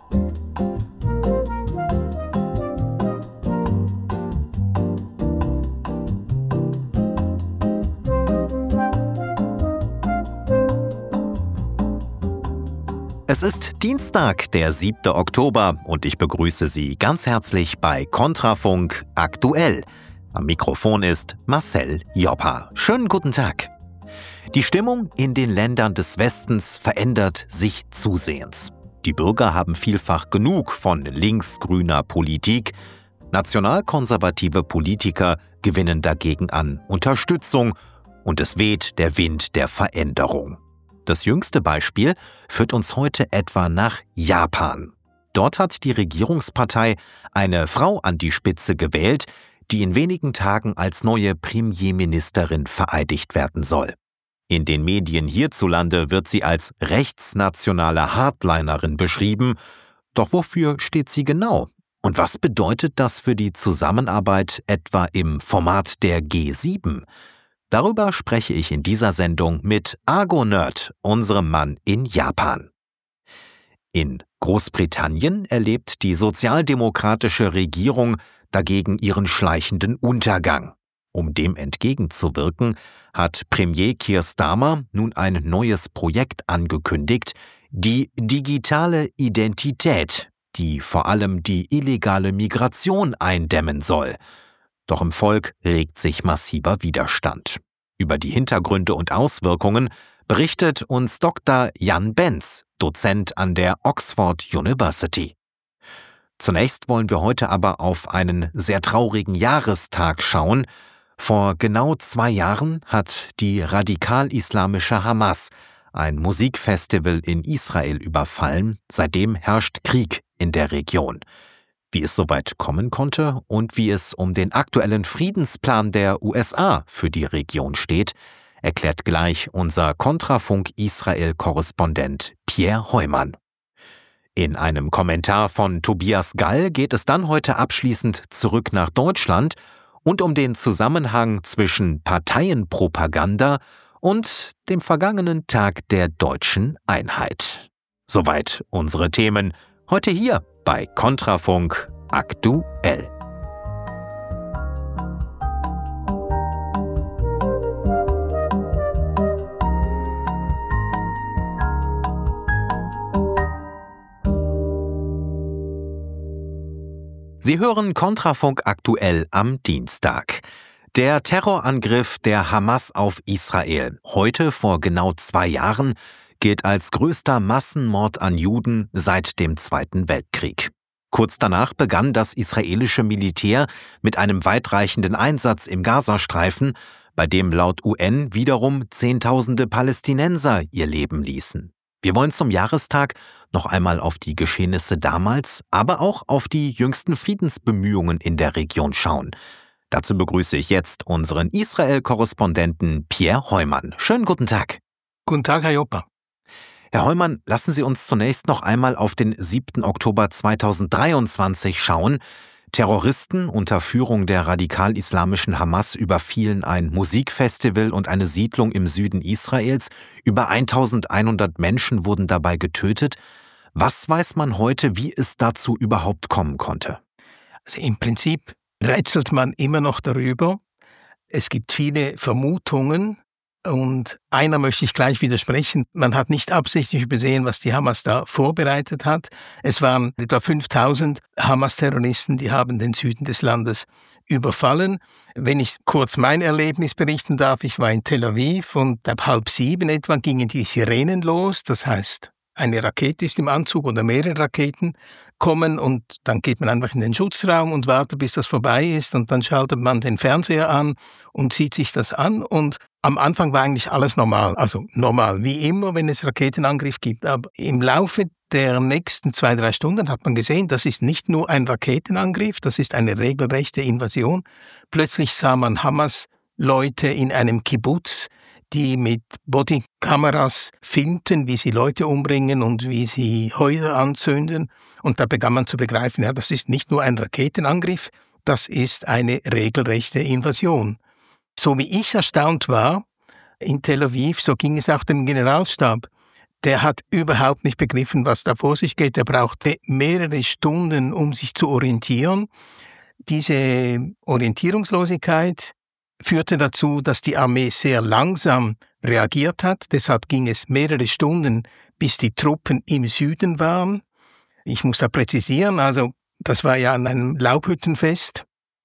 Es ist Dienstag, der 7. Oktober und ich begrüße Sie ganz herzlich bei Kontrafunk aktuell. Am Mikrofon ist Marcel Joppa. Schönen guten Tag. Die Stimmung in den Ländern des Westens verändert sich zusehends. Die Bürger haben vielfach genug von linksgrüner Politik. Nationalkonservative Politiker gewinnen dagegen an Unterstützung und es weht der Wind der Veränderung. Das jüngste Beispiel führt uns heute etwa nach Japan. Dort hat die Regierungspartei eine Frau an die Spitze gewählt, die in wenigen Tagen als neue Premierministerin vereidigt werden soll. In den Medien hierzulande wird sie als rechtsnationale Hardlinerin beschrieben. Doch wofür steht sie genau? Und was bedeutet das für die Zusammenarbeit etwa im Format der G7? Darüber spreche ich in dieser Sendung mit Argo-Nerd, unserem Mann in Japan. In Großbritannien erlebt die sozialdemokratische Regierung dagegen ihren schleichenden Untergang. Um dem entgegenzuwirken, hat Premier Keir Starmer nun ein neues Projekt angekündigt, die digitale Identität, die vor allem die illegale Migration eindämmen soll. Doch im Volk regt sich massiver Widerstand. Über die Hintergründe und Auswirkungen berichtet uns Dr. Jan Benz, Dozent an der Oxford University. Zunächst wollen wir heute aber auf einen sehr traurigen Jahrestag schauen. Vor genau 2 Jahren hat die radikal-islamische Hamas ein Musikfestival in Israel überfallen. Seitdem herrscht Krieg in der Region. Wie es soweit kommen konnte und wie es um den aktuellen Friedensplan der USA für die Region steht, erklärt gleich unser Kontrafunk-Israel-Korrespondent Pierre Heumann. In einem Kommentar von Tobias Gall geht es dann heute abschließend zurück nach Deutschland und um den Zusammenhang zwischen Parteienpropaganda und dem vergangenen Tag der deutschen Einheit. Soweit unsere Themen heute hier bei Kontrafunk aktuell. Sie hören Kontrafunk aktuell am Dienstag. Der Terrorangriff der Hamas auf Israel, heute vor genau 2 Jahren, gilt als größter Massenmord an Juden seit dem Zweiten Weltkrieg. Kurz danach begann das israelische Militär mit einem weitreichenden Einsatz im Gazastreifen, bei dem laut UN wiederum Zehntausende Palästinenser ihr Leben ließen. Wir wollen zum Jahrestag noch einmal auf die Geschehnisse damals, aber auch auf die jüngsten Friedensbemühungen in der Region schauen. Dazu begrüße ich jetzt unseren Israel-Korrespondenten Pierre Heumann. Schönen guten Tag. Guten Tag, Herr Joppa. Herr Heumann, lassen Sie uns zunächst noch einmal auf den 7. Oktober 2023 schauen. Terroristen unter Führung der radikal-islamischen Hamas überfielen ein Musikfestival und eine Siedlung im Süden Israels. Über 1100 Menschen wurden dabei getötet. Was weiß man heute, wie es dazu überhaupt kommen konnte? Also im Prinzip rätselt man immer noch darüber. Es gibt viele Vermutungen. Und einer möchte ich gleich widersprechen. Man hat nicht absichtlich übersehen, was die Hamas da vorbereitet hat. Es waren etwa 5000 Hamas-Terroristen, die haben den Süden des Landes überfallen. Wenn ich kurz mein Erlebnis berichten darf, ich war in Tel Aviv und ab 6:30 etwa gingen die Sirenen los. Das heißt, eine Rakete ist im Anzug oder mehrere Raketen kommen und dann geht man einfach in den Schutzraum und wartet, bis das vorbei ist und dann schaltet man den Fernseher an und sieht sich das an und am Anfang war eigentlich alles normal, also normal, wie immer, wenn es Raketenangriff gibt. Aber im Laufe der nächsten 2-3 Stunden hat man gesehen, das ist nicht nur ein Raketenangriff, das ist eine regelrechte Invasion. Plötzlich sah man Hamas-Leute in einem Kibbutz, die mit Bodykameras filmten, wie sie Leute umbringen und wie sie Häuser anzünden. Und da begann man zu begreifen, ja, das ist nicht nur ein Raketenangriff, das ist eine regelrechte Invasion. So wie ich erstaunt war in Tel Aviv, so ging es auch dem Generalstab. der hat überhaupt nicht begriffen, was da vor sich geht. Er brauchte mehrere Stunden, um sich zu orientieren. Diese Orientierungslosigkeit führte dazu, dass die Armee sehr langsam reagiert hat. Deshalb ging es mehrere Stunden, bis die Truppen im Süden waren. Ich muss da präzisieren, also das war ja an einem Laubhüttenfest.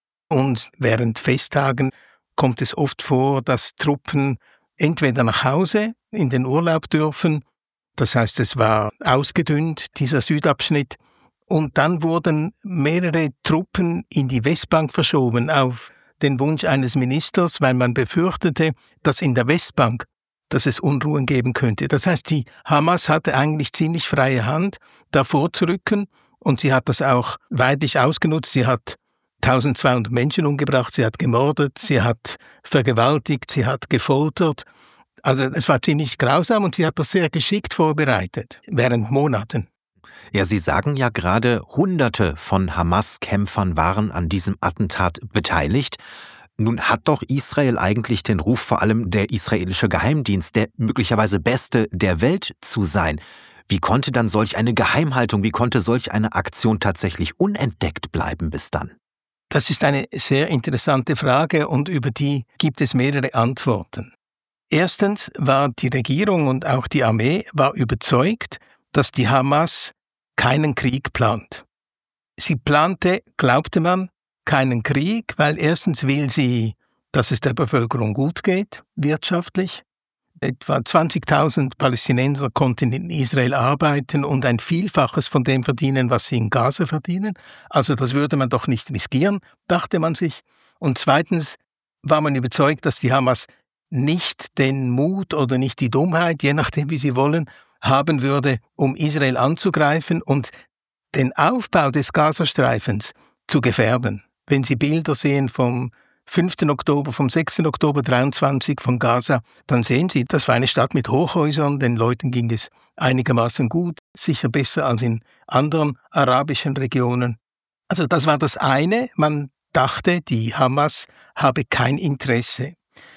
Und während Festtagen kommt es oft vor, dass Truppen entweder nach Hause in den Urlaub dürfen, das heißt, es war ausgedünnt, dieser Südabschnitt, und dann wurden mehrere Truppen in die Westbank verschoben auf den Wunsch eines Ministers, weil man befürchtete, dass in der Westbank, dass es Unruhen geben könnte. Das heißt, die Hamas hatte eigentlich ziemlich freie Hand, da vorzurücken, und sie hat das auch weitlich ausgenutzt. Sie hat 1200 Menschen umgebracht, sie hat gemordet, sie hat vergewaltigt, sie hat gefoltert. Also es war ziemlich grausam und sie hat das sehr geschickt vorbereitet, während Monaten. Ja, Sie sagen ja gerade, Hunderte von Hamas-Kämpfern waren an diesem Attentat beteiligt. Nun hat doch Israel eigentlich den Ruf, vor allem der israelische Geheimdienst, der möglicherweise beste der Welt zu sein. Wie konnte dann solch eine Geheimhaltung, wie konnte solch eine Aktion tatsächlich unentdeckt bleiben bis dann? Das ist eine sehr interessante Frage und über die gibt es mehrere Antworten. Erstens war die Regierung und auch die Armee war überzeugt, dass die Hamas keinen Krieg plant. Sie plante, glaubte man, keinen Krieg, weil erstens will sie, dass es der Bevölkerung gut geht, wirtschaftlich. Etwa 20.000 Palästinenser konnten in Israel arbeiten und ein Vielfaches von dem verdienen, was sie in Gaza verdienen. Also das würde man doch nicht riskieren, dachte man sich. Und zweitens war man überzeugt, dass die Hamas nicht den Mut oder nicht die Dummheit, je nachdem wie sie wollen, haben würde, um Israel anzugreifen und den Aufbau des Gazastreifens zu gefährden. Wenn Sie Bilder sehen vom 5. Oktober, vom 6. Oktober 23 von Gaza, dann sehen Sie, das war eine Stadt mit Hochhäusern, den Leuten ging es einigermaßen gut, sicher besser als in anderen arabischen Regionen. Also das war das eine, man dachte, die Hamas habe kein Interesse.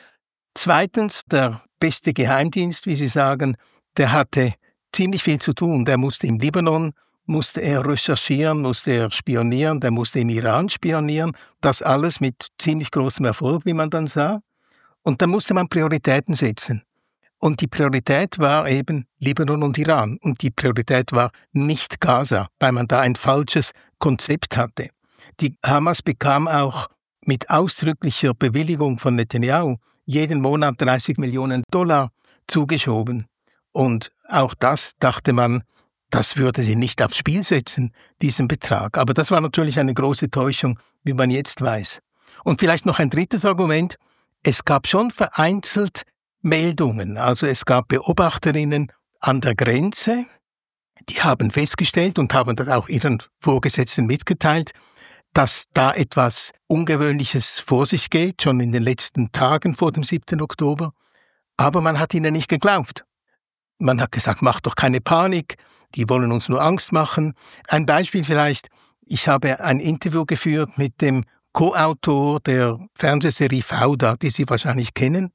Zweitens, der beste Geheimdienst, wie Sie sagen, der hatte ziemlich viel zu tun. Der musste im Libanon, musste er recherchieren, musste er spionieren, der musste im Iran spionieren. Das alles mit ziemlich großem Erfolg, wie man dann sah. Und dann musste man Prioritäten setzen. Und die Priorität war eben Libanon und Iran. Und die Priorität war nicht Gaza, weil man da ein falsches Konzept hatte. Die Hamas bekam auch mit ausdrücklicher Bewilligung von Netanyahu jeden Monat $30 Millionen zugeschoben. Und auch das dachte man, das würde sie nicht aufs Spiel setzen, diesen Betrag. Aber das war natürlich eine große Täuschung, wie man jetzt weiß. Und vielleicht noch ein drittes Argument. Es gab schon vereinzelt Meldungen. Also es gab Beobachterinnen an der Grenze, die haben festgestellt und haben das auch ihren Vorgesetzten mitgeteilt, dass da etwas Ungewöhnliches vor sich geht, schon in den letzten Tagen vor dem 7. Oktober. Aber man hat ihnen nicht geglaubt. Man hat gesagt, macht doch keine Panik, die wollen uns nur Angst machen. Ein Beispiel vielleicht, ich habe ein Interview geführt mit dem Co-Autor der Fernsehserie Fauda, die Sie wahrscheinlich kennen.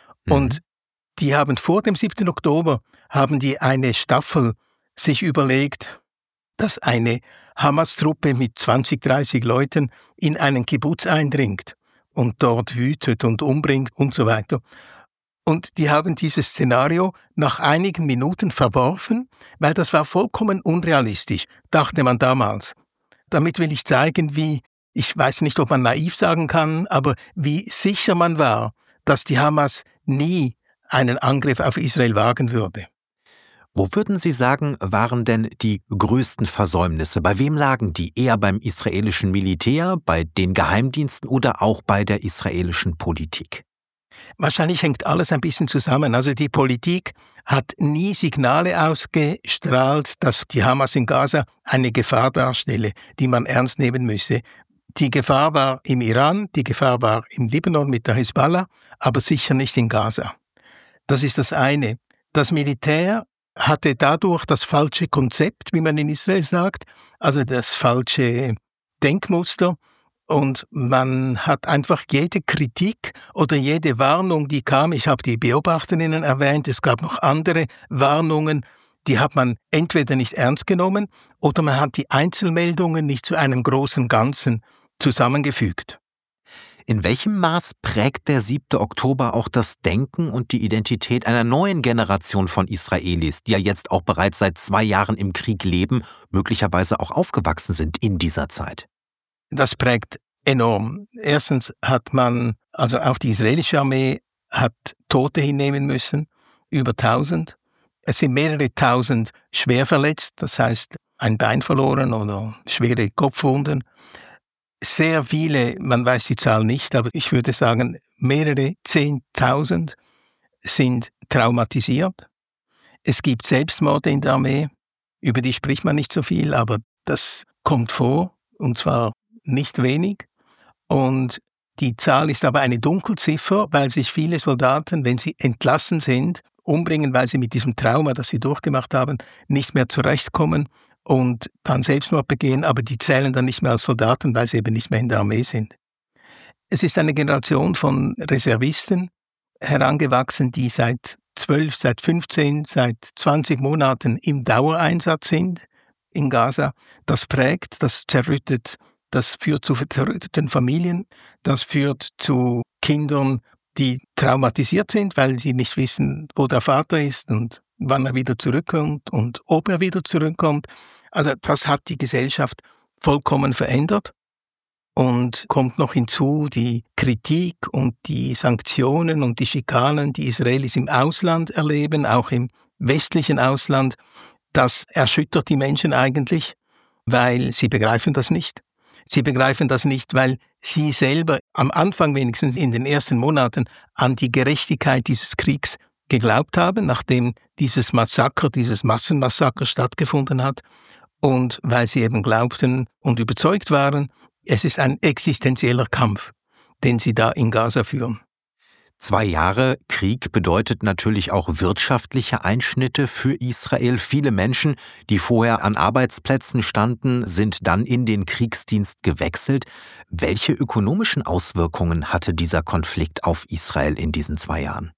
Und die haben vor dem 7. Oktober, haben die eine Staffel sich überlegt, dass eine Hamas-Truppe mit 20, 30 Leuten in einen Kibbuz eindringt und dort wütet und umbringt und so weiter. Und die haben dieses Szenario nach einigen Minuten verworfen, weil das war vollkommen unrealistisch, dachte man damals. Damit will ich zeigen, ich weiß nicht, ob man naiv sagen kann, aber wie sicher man war, dass die Hamas nie einen Angriff auf Israel wagen würde. Wo würden Sie sagen, waren denn die größten Versäumnisse? Bei wem lagen die? Eher beim israelischen Militär, bei den Geheimdiensten oder auch bei der israelischen Politik? Wahrscheinlich hängt alles ein bisschen zusammen. Also die Politik hat nie Signale ausgestrahlt, dass die Hamas in Gaza eine Gefahr darstelle, die man ernst nehmen müsse. Die Gefahr war im Iran, die Gefahr war im Libanon mit der Hisbollah, aber sicher nicht in Gaza. Das ist das eine. Das Militär hatte dadurch das falsche Konzept, wie man in Israel sagt, also das falsche Denkmuster. Und man hat einfach jede Kritik oder jede Warnung, die kam, ich habe die Beobachterinnen erwähnt, es gab noch andere Warnungen, die hat man entweder nicht ernst genommen oder man hat die Einzelmeldungen nicht zu einem großen Ganzen zusammengefügt. In welchem Maß prägt der 7. Oktober auch das Denken und die Identität einer neuen Generation von Israelis, die ja jetzt auch bereits seit 2 Jahren im Krieg leben, möglicherweise auch aufgewachsen sind in dieser Zeit? Das prägt enorm. Erstens hat man, also auch die israelische Armee hat Tote hinnehmen müssen, über 1000. Es sind mehrere tausend schwer verletzt, das heißt ein Bein verloren oder schwere Kopfwunden. Sehr viele, man weiß die Zahl nicht, aber ich würde sagen, mehrere 10.000 sind traumatisiert. Es gibt Selbstmorde in der Armee, über die spricht man nicht so viel, aber das kommt vor, und zwar nicht wenig. Und die Zahl ist aber eine Dunkelziffer, weil sich viele Soldaten, wenn sie entlassen sind, umbringen, weil sie mit diesem Trauma, das sie durchgemacht haben, nicht mehr zurechtkommen und dann Selbstmord begehen, aber die zählen dann nicht mehr als Soldaten, weil sie eben nicht mehr in der Armee sind. Es ist eine Generation von Reservisten herangewachsen, die seit 12, seit 15, seit 20 Monaten im Dauereinsatz sind in Gaza. Das prägt, das zerrüttet, das führt zu zerrütteten Familien, das führt zu Kindern, die traumatisiert sind, weil sie nicht wissen, wo der Vater ist und wann er wieder zurückkommt und ob er wieder zurückkommt. Also das hat die Gesellschaft vollkommen verändert. Und kommt noch hinzu die Kritik und die Sanktionen und die Schikanen, die Israelis im Ausland erleben, auch im westlichen Ausland. Das erschüttert die Menschen eigentlich, weil sie begreifen das nicht. Sie begreifen das nicht, weil sie selber am Anfang, wenigstens in den ersten Monaten, an die Gerechtigkeit dieses Kriegs geglaubt haben, nachdem dieses Massaker, dieses Massenmassaker stattgefunden hat. Und weil sie eben glaubten und überzeugt waren, es ist ein existenzieller Kampf, den sie da in Gaza führen. 2 Jahre Krieg bedeutet natürlich auch wirtschaftliche Einschnitte für Israel. Viele Menschen, die vorher an Arbeitsplätzen standen, sind dann in den Kriegsdienst gewechselt. Welche ökonomischen Auswirkungen hatte dieser Konflikt auf Israel in diesen 2 Jahren?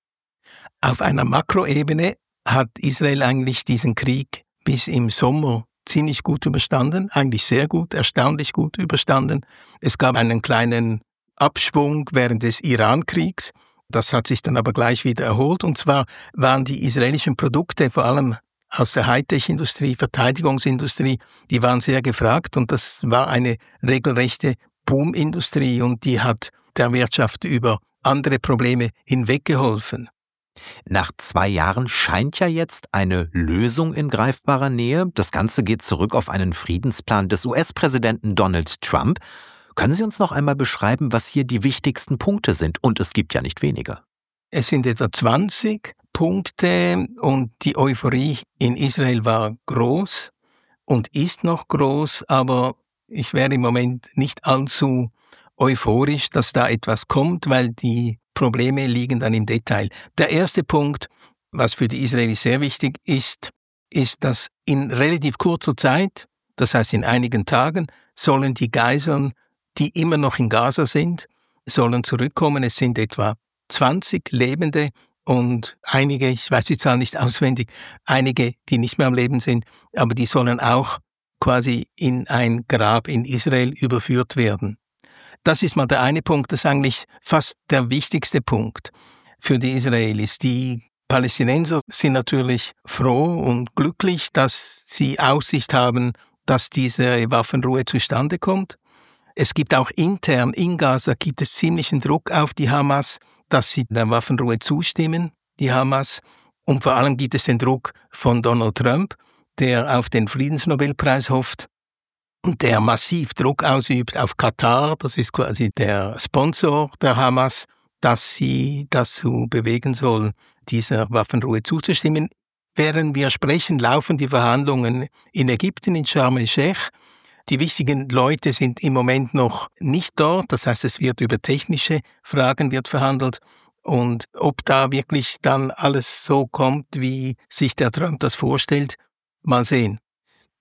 Auf einer Makroebene hat Israel eigentlich diesen Krieg bis im Sommer ziemlich gut überstanden, eigentlich sehr gut, erstaunlich gut überstanden. Es gab einen kleinen Abschwung während des Iran-Kriegs. Das hat sich dann aber gleich wieder erholt. Und zwar waren die israelischen Produkte, vor allem aus der Hightech-Industrie, Verteidigungsindustrie, die waren sehr gefragt und das war eine regelrechte Boom-Industrie und die hat der Wirtschaft über andere Probleme hinweggeholfen. Nach 2 Jahren scheint ja jetzt eine Lösung in greifbarer Nähe. Das Ganze geht zurück auf einen Friedensplan des US-Präsidenten Donald Trump. Können Sie uns noch einmal beschreiben, was hier die wichtigsten Punkte sind? Und es gibt ja nicht wenige. Es sind etwa 20 Punkte und die Euphorie in Israel war groß und ist noch groß, aber ich wäre im Moment nicht allzu euphorisch, dass da etwas kommt, weil die Probleme liegen dann im Detail. Der erste Punkt, was für die Israelis sehr wichtig ist, ist, dass in relativ kurzer Zeit, das heißt in einigen Tagen, sollen die Geiseln, die immer noch in Gaza sind, sollen zurückkommen. Es sind etwa 20 Lebende und einige, ich weiß die Zahl nicht auswendig, einige, die nicht mehr am Leben sind, aber die sollen auch quasi in ein Grab in Israel überführt werden. Das ist mal der eine Punkt, das ist eigentlich fast der wichtigste Punkt für die Israelis. Die Palästinenser sind natürlich froh und glücklich, dass sie Aussicht haben, dass diese Waffenruhe zustande kommt. Es gibt auch intern in Gaza gibt es ziemlichen Druck auf die Hamas, dass sie der Waffenruhe zustimmen, die Hamas. Und vor allem gibt es den Druck von Donald Trump, der auf den Friedensnobelpreis hofft und der massiv Druck ausübt auf Katar, das ist quasi der Sponsor der Hamas, dass sie dazu bewegen soll, dieser Waffenruhe zuzustimmen. Während wir sprechen, laufen die Verhandlungen in Ägypten, in Sharm el-Sheikh. Die wichtigen Leute sind im Moment noch nicht dort, das heißt, es wird über technische Fragen verhandelt. Und ob da wirklich dann alles so kommt, wie sich der Trump das vorstellt, mal sehen.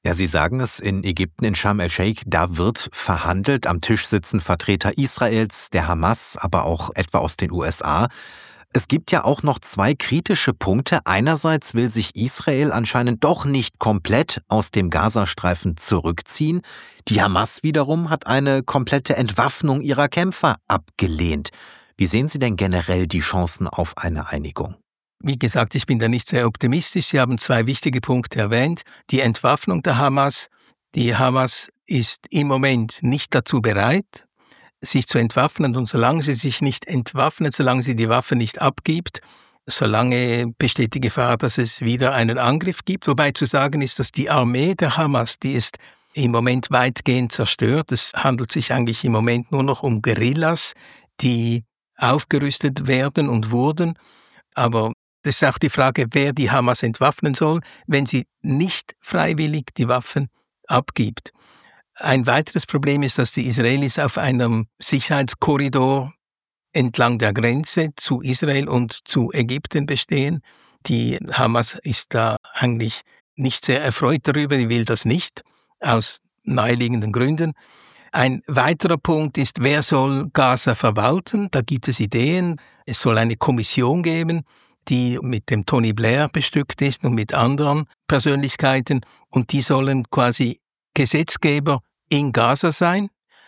Ja, Sie sagen es, in Ägypten, in Sharm el-Sheikh, da wird verhandelt. Am Tisch sitzen Vertreter Israels, der Hamas, aber auch etwa aus den USA. Es gibt ja auch noch zwei kritische Punkte. Einerseits will sich Israel anscheinend doch nicht komplett aus dem Gazastreifen zurückziehen. Die Hamas wiederum hat eine komplette Entwaffnung ihrer Kämpfer abgelehnt. Wie sehen Sie denn generell die Chancen auf eine Einigung? Wie gesagt, ich bin da nicht sehr optimistisch. Sie haben zwei wichtige Punkte erwähnt. Die Entwaffnung der Hamas. Die Hamas ist im Moment nicht dazu bereit, sich zu entwaffnen. Und solange sie sich nicht entwaffnet, solange sie die Waffe nicht abgibt, solange besteht die Gefahr, dass es wieder einen Angriff gibt. Wobei zu sagen ist, dass die Armee der Hamas, die ist im Moment weitgehend zerstört. Es handelt sich eigentlich im Moment nur noch um Guerillas, die aufgerüstet werden und wurden. Aber das ist auch die Frage, wer die Hamas entwaffnen soll, wenn sie nicht freiwillig die Waffen abgibt. Ein weiteres Problem ist, dass die Israelis auf einem Sicherheitskorridor entlang der Grenze zu Israel und zu Ägypten bestehen. Die Hamas ist da eigentlich nicht sehr erfreut darüber, die will das nicht, aus naheliegenden Gründen. Ein weiterer Punkt ist, wer soll Gaza verwalten? Da gibt es Ideen. Es soll eine Kommission geben, die mit dem Tony Blair bestückt ist und mit anderen Persönlichkeiten. Und die sollen quasi Gesetzgeber in Gaza sein.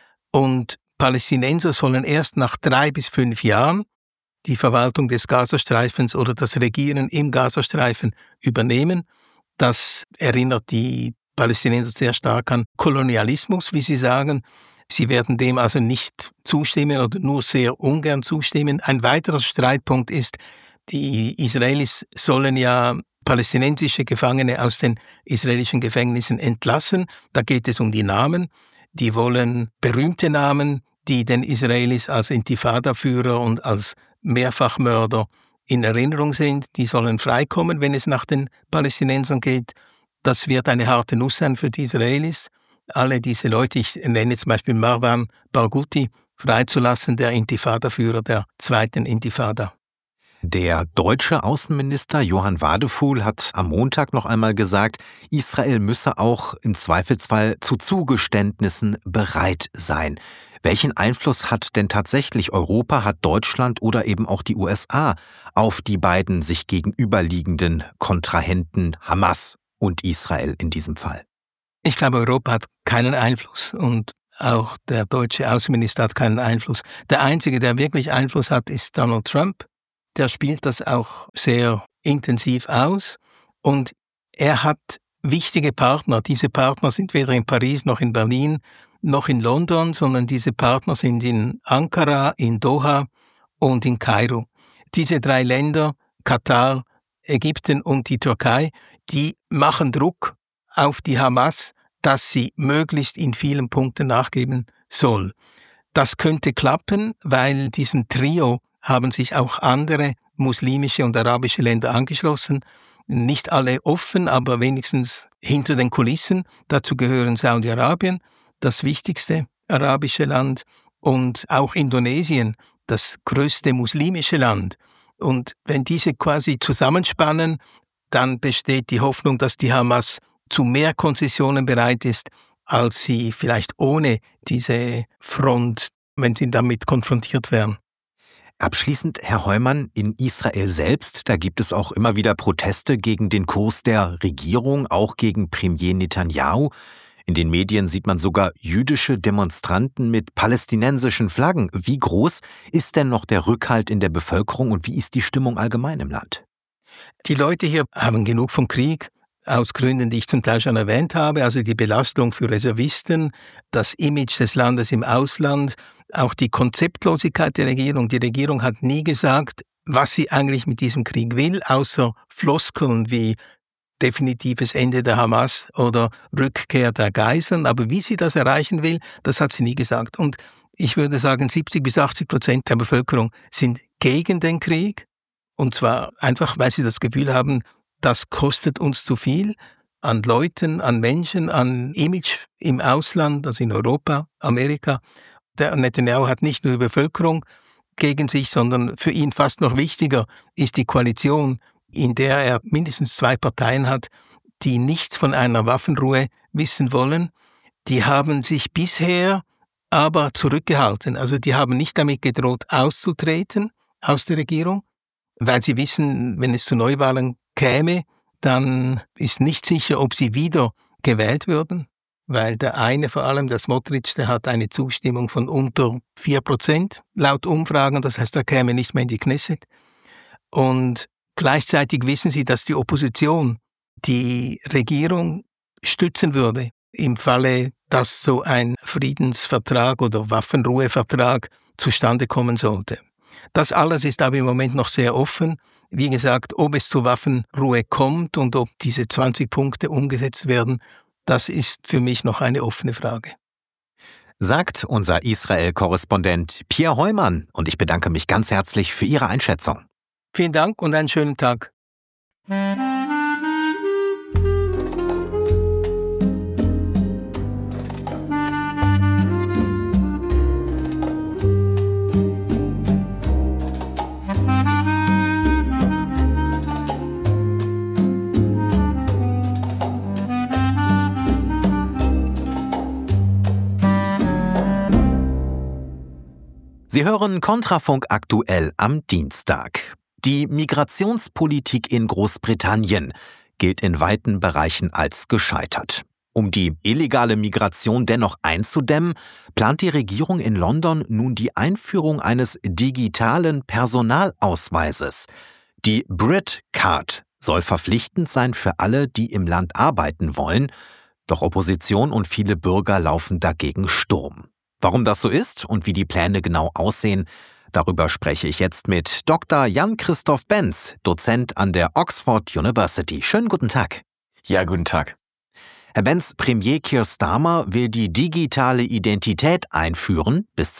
Und Palästinenser sollen erst nach 3 bis 5 Jahren die Verwaltung des Gazastreifens oder das Regieren im Gazastreifen übernehmen. Das erinnert die Palästinenser sehr stark an Kolonialismus, wie sie sagen. Sie werden dem also nicht zustimmen oder nur sehr ungern zustimmen. Ein weiterer Streitpunkt ist, die Israelis sollen ja palästinensische Gefangene aus den israelischen Gefängnissen entlassen. Da geht es um die Namen. Die wollen berühmte Namen, die den Israelis als Intifada-Führer und als Mehrfachmörder in Erinnerung sind. Die sollen freikommen, wenn es nach den Palästinensern geht. Das wird eine harte Nuss sein für die Israelis. Alle diese Leute, ich nenne zum Beispiel Marwan Barghouti, freizulassen, der Intifada-Führer der zweiten Intifada. Der deutsche Außenminister Johann Wadefuhl hat am Montag noch einmal gesagt, Israel müsse auch im Zweifelsfall zu Zugeständnissen bereit sein. Welchen Einfluss hat denn tatsächlich Europa, hat Deutschland oder eben auch die USA auf die beiden sich gegenüberliegenden Kontrahenten Hamas und Israel in diesem Fall? Ich glaube, Europa hat keinen Einfluss und auch der deutsche Außenminister hat keinen Einfluss. Der Einzige, der wirklich Einfluss hat, ist Donald Trump. Der spielt das auch sehr intensiv aus und er hat wichtige Partner. Diese Partner sind weder in Paris noch in Berlin noch in London, sondern diese Partner sind in Ankara, in Doha und in Kairo. Diese 3 Länder, Katar, Ägypten und die Türkei, die machen Druck auf die Hamas, dass sie möglichst in vielen Punkten nachgeben soll. Das könnte klappen, weil diesem Trio haben sich auch andere muslimische und arabische Länder angeschlossen. Nicht alle offen, aber wenigstens hinter den Kulissen. Dazu gehören Saudi-Arabien, das wichtigste arabische Land, und auch Indonesien, das größte muslimische Land. Und wenn diese quasi zusammenspannen, dann besteht die Hoffnung, dass die Hamas zu mehr Konzessionen bereit ist, als sie vielleicht ohne diese Front, wenn sie damit konfrontiert wären. Abschließend, Herr Heumann, in Israel selbst, da gibt es auch immer wieder Proteste gegen den Kurs der Regierung, auch gegen Premier Netanyahu. In den Medien sieht man sogar jüdische Demonstranten mit palästinensischen Flaggen. Wie groß ist denn noch der Rückhalt in der Bevölkerung und wie ist die Stimmung allgemein im Land? Die Leute hier haben genug vom Krieg, aus Gründen, die ich zum Teil schon erwähnt habe, also die Belastung für Reservisten, das Image des Landes im Ausland, auch die Konzeptlosigkeit der Regierung. Die Regierung hat nie gesagt, was sie eigentlich mit diesem Krieg will, außer Floskeln wie definitives Ende der Hamas oder Rückkehr der Geiseln. Aber wie sie das erreichen will, das hat sie nie gesagt. Und ich würde sagen, 70-80% der Bevölkerung sind gegen den Krieg. Und zwar einfach, weil sie das Gefühl haben, das kostet uns zu viel an Leuten, an Menschen, an Image im Ausland, also in Europa, Amerika. Der Netanyahu hat nicht nur die Bevölkerung gegen sich, sondern für ihn fast noch wichtiger ist die Koalition, in der er mindestens 2 Parteien hat, die nichts von einer Waffenruhe wissen wollen, die haben sich bisher aber zurückgehalten. Also die haben nicht damit gedroht, auszutreten aus der Regierung, weil sie wissen, wenn es zu Neuwahlen käme, dann ist nicht sicher, ob sie wieder gewählt würden, weil der eine, vor allem der Smotrich, der hat eine Zustimmung von unter 4% laut Umfragen, das heißt, er käme nicht mehr in die Knesset. Und gleichzeitig wissen sie, dass die Opposition die Regierung stützen würde, im Falle, dass so ein Friedensvertrag oder Waffenruhevertrag zustande kommen sollte. Das alles ist aber im Moment noch sehr offen. Wie gesagt, ob es zur Waffenruhe kommt und ob diese 20 Punkte umgesetzt werden, das ist für mich noch eine offene Frage. Sagt unser Israel-Korrespondent Pierre Heumann, und ich bedanke mich ganz herzlich für Ihre Einschätzung. Vielen Dank und einen schönen Tag. Sie hören Kontrafunk aktuell am Dienstag. Die Migrationspolitik in Großbritannien gilt in weiten Bereichen als gescheitert. Um die illegale Migration dennoch einzudämmen, plant die Regierung in London nun die Einführung eines digitalen Personalausweises. Die Brit-Card soll verpflichtend sein für alle, die im Land arbeiten wollen. Doch Opposition und viele Bürger laufen dagegen Sturm. Warum das so ist und wie die Pläne genau aussehen, darüber spreche ich jetzt mit Dr. Jan-Christoph Benz, Dozent an der Oxford University. Schönen guten Tag. Ja, guten Tag. Herr Benz, Premier Keir Starmer will die digitale Identität einführen. Bis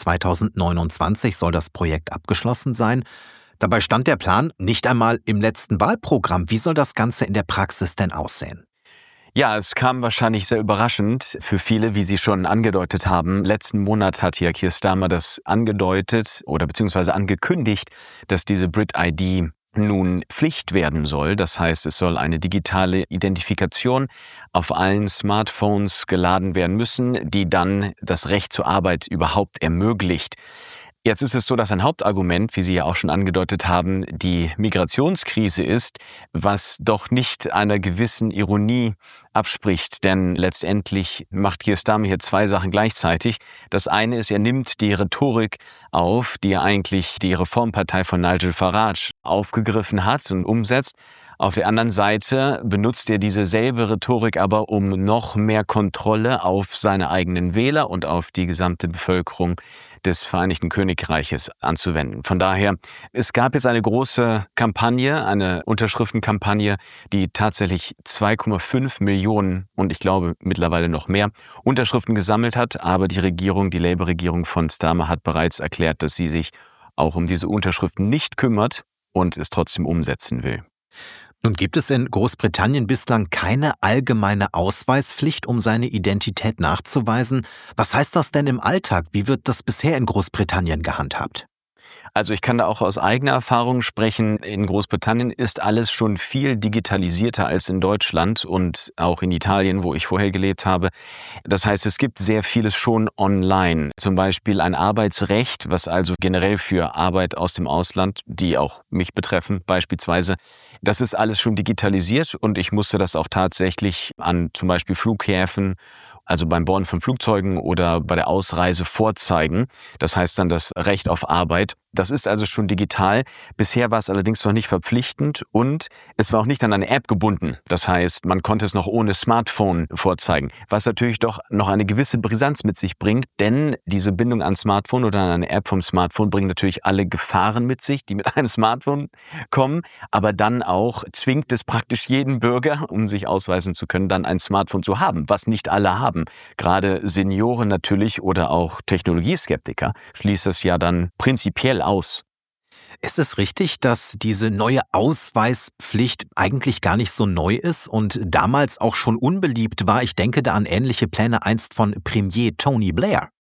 2029 soll das Projekt abgeschlossen sein. Dabei stand der Plan nicht einmal im letzten Wahlprogramm. Wie soll das Ganze in der Praxis denn aussehen? Ja, es kam wahrscheinlich sehr überraschend für viele, wie Sie schon angedeutet haben. Letzten Monat hat ja Keir Starmer das angedeutet oder beziehungsweise angekündigt, dass diese Brit-ID nun Pflicht werden soll. Das heißt, es soll eine digitale Identifikation auf allen Smartphones geladen werden müssen, die dann das Recht zur Arbeit überhaupt ermöglicht. Jetzt ist es so, dass ein Hauptargument, wie Sie ja auch schon angedeutet haben, die Migrationskrise ist, was doch nicht einer gewissen Ironie abspricht. Denn letztendlich macht Keir Starmer hier zwei Sachen gleichzeitig. Das eine ist, er nimmt die Rhetorik auf, die eigentlich die Reformpartei von Nigel Farage aufgegriffen hat und umsetzt. Auf der anderen Seite benutzt er diese selbe Rhetorik aber, um noch mehr Kontrolle auf seine eigenen Wähler und auf die gesamte Bevölkerung des Vereinigten Königreiches anzuwenden. Von daher, es gab jetzt eine große Kampagne, eine Unterschriftenkampagne, die tatsächlich 2,5 Millionen und ich glaube mittlerweile noch mehr Unterschriften gesammelt hat. Aber die Regierung, die Labour-Regierung von Starmer hat bereits erklärt, dass sie sich auch um diese Unterschriften nicht kümmert und es trotzdem umsetzen will. Nun gibt es in Großbritannien bislang keine allgemeine Ausweispflicht, um seine Identität nachzuweisen. Was heißt das denn im Alltag? Wie wird das bisher in Großbritannien gehandhabt? Also ich kann da auch aus eigener Erfahrung sprechen. In Großbritannien ist alles schon viel digitalisierter als in Deutschland und auch in Italien, wo ich vorher gelebt habe. Das heißt, es gibt sehr vieles schon online. Zum Beispiel ein Arbeitsrecht, was also generell für Arbeit aus dem Ausland, die auch mich betreffen beispielsweise, das ist alles schon digitalisiert und ich musste das auch tatsächlich an zum Beispiel Flughäfen, also beim Boarden von Flugzeugen oder bei der Ausreise vorzeigen. Das heißt dann das Recht auf Arbeit. Das ist also schon digital. Bisher war es allerdings noch nicht verpflichtend und es war auch nicht an eine App gebunden. Das heißt, man konnte es noch ohne Smartphone vorzeigen, was natürlich doch noch eine gewisse Brisanz mit sich bringt, denn diese Bindung an Smartphone oder an eine App vom Smartphone bringt natürlich alle Gefahren mit sich, die mit einem Smartphone kommen, aber dann auch zwingt es praktisch jeden Bürger, um sich ausweisen zu können, dann ein Smartphone zu haben, was nicht alle haben. Gerade Senioren natürlich oder auch Technologieskeptiker schließt es ja dann prinzipiell aus. Ist es richtig, dass diese neue Ausweispflicht eigentlich gar nicht so neu ist und damals auch schon unbeliebt war? Ich denke da an ähnliche Pläne einst von Premier Tony Blair.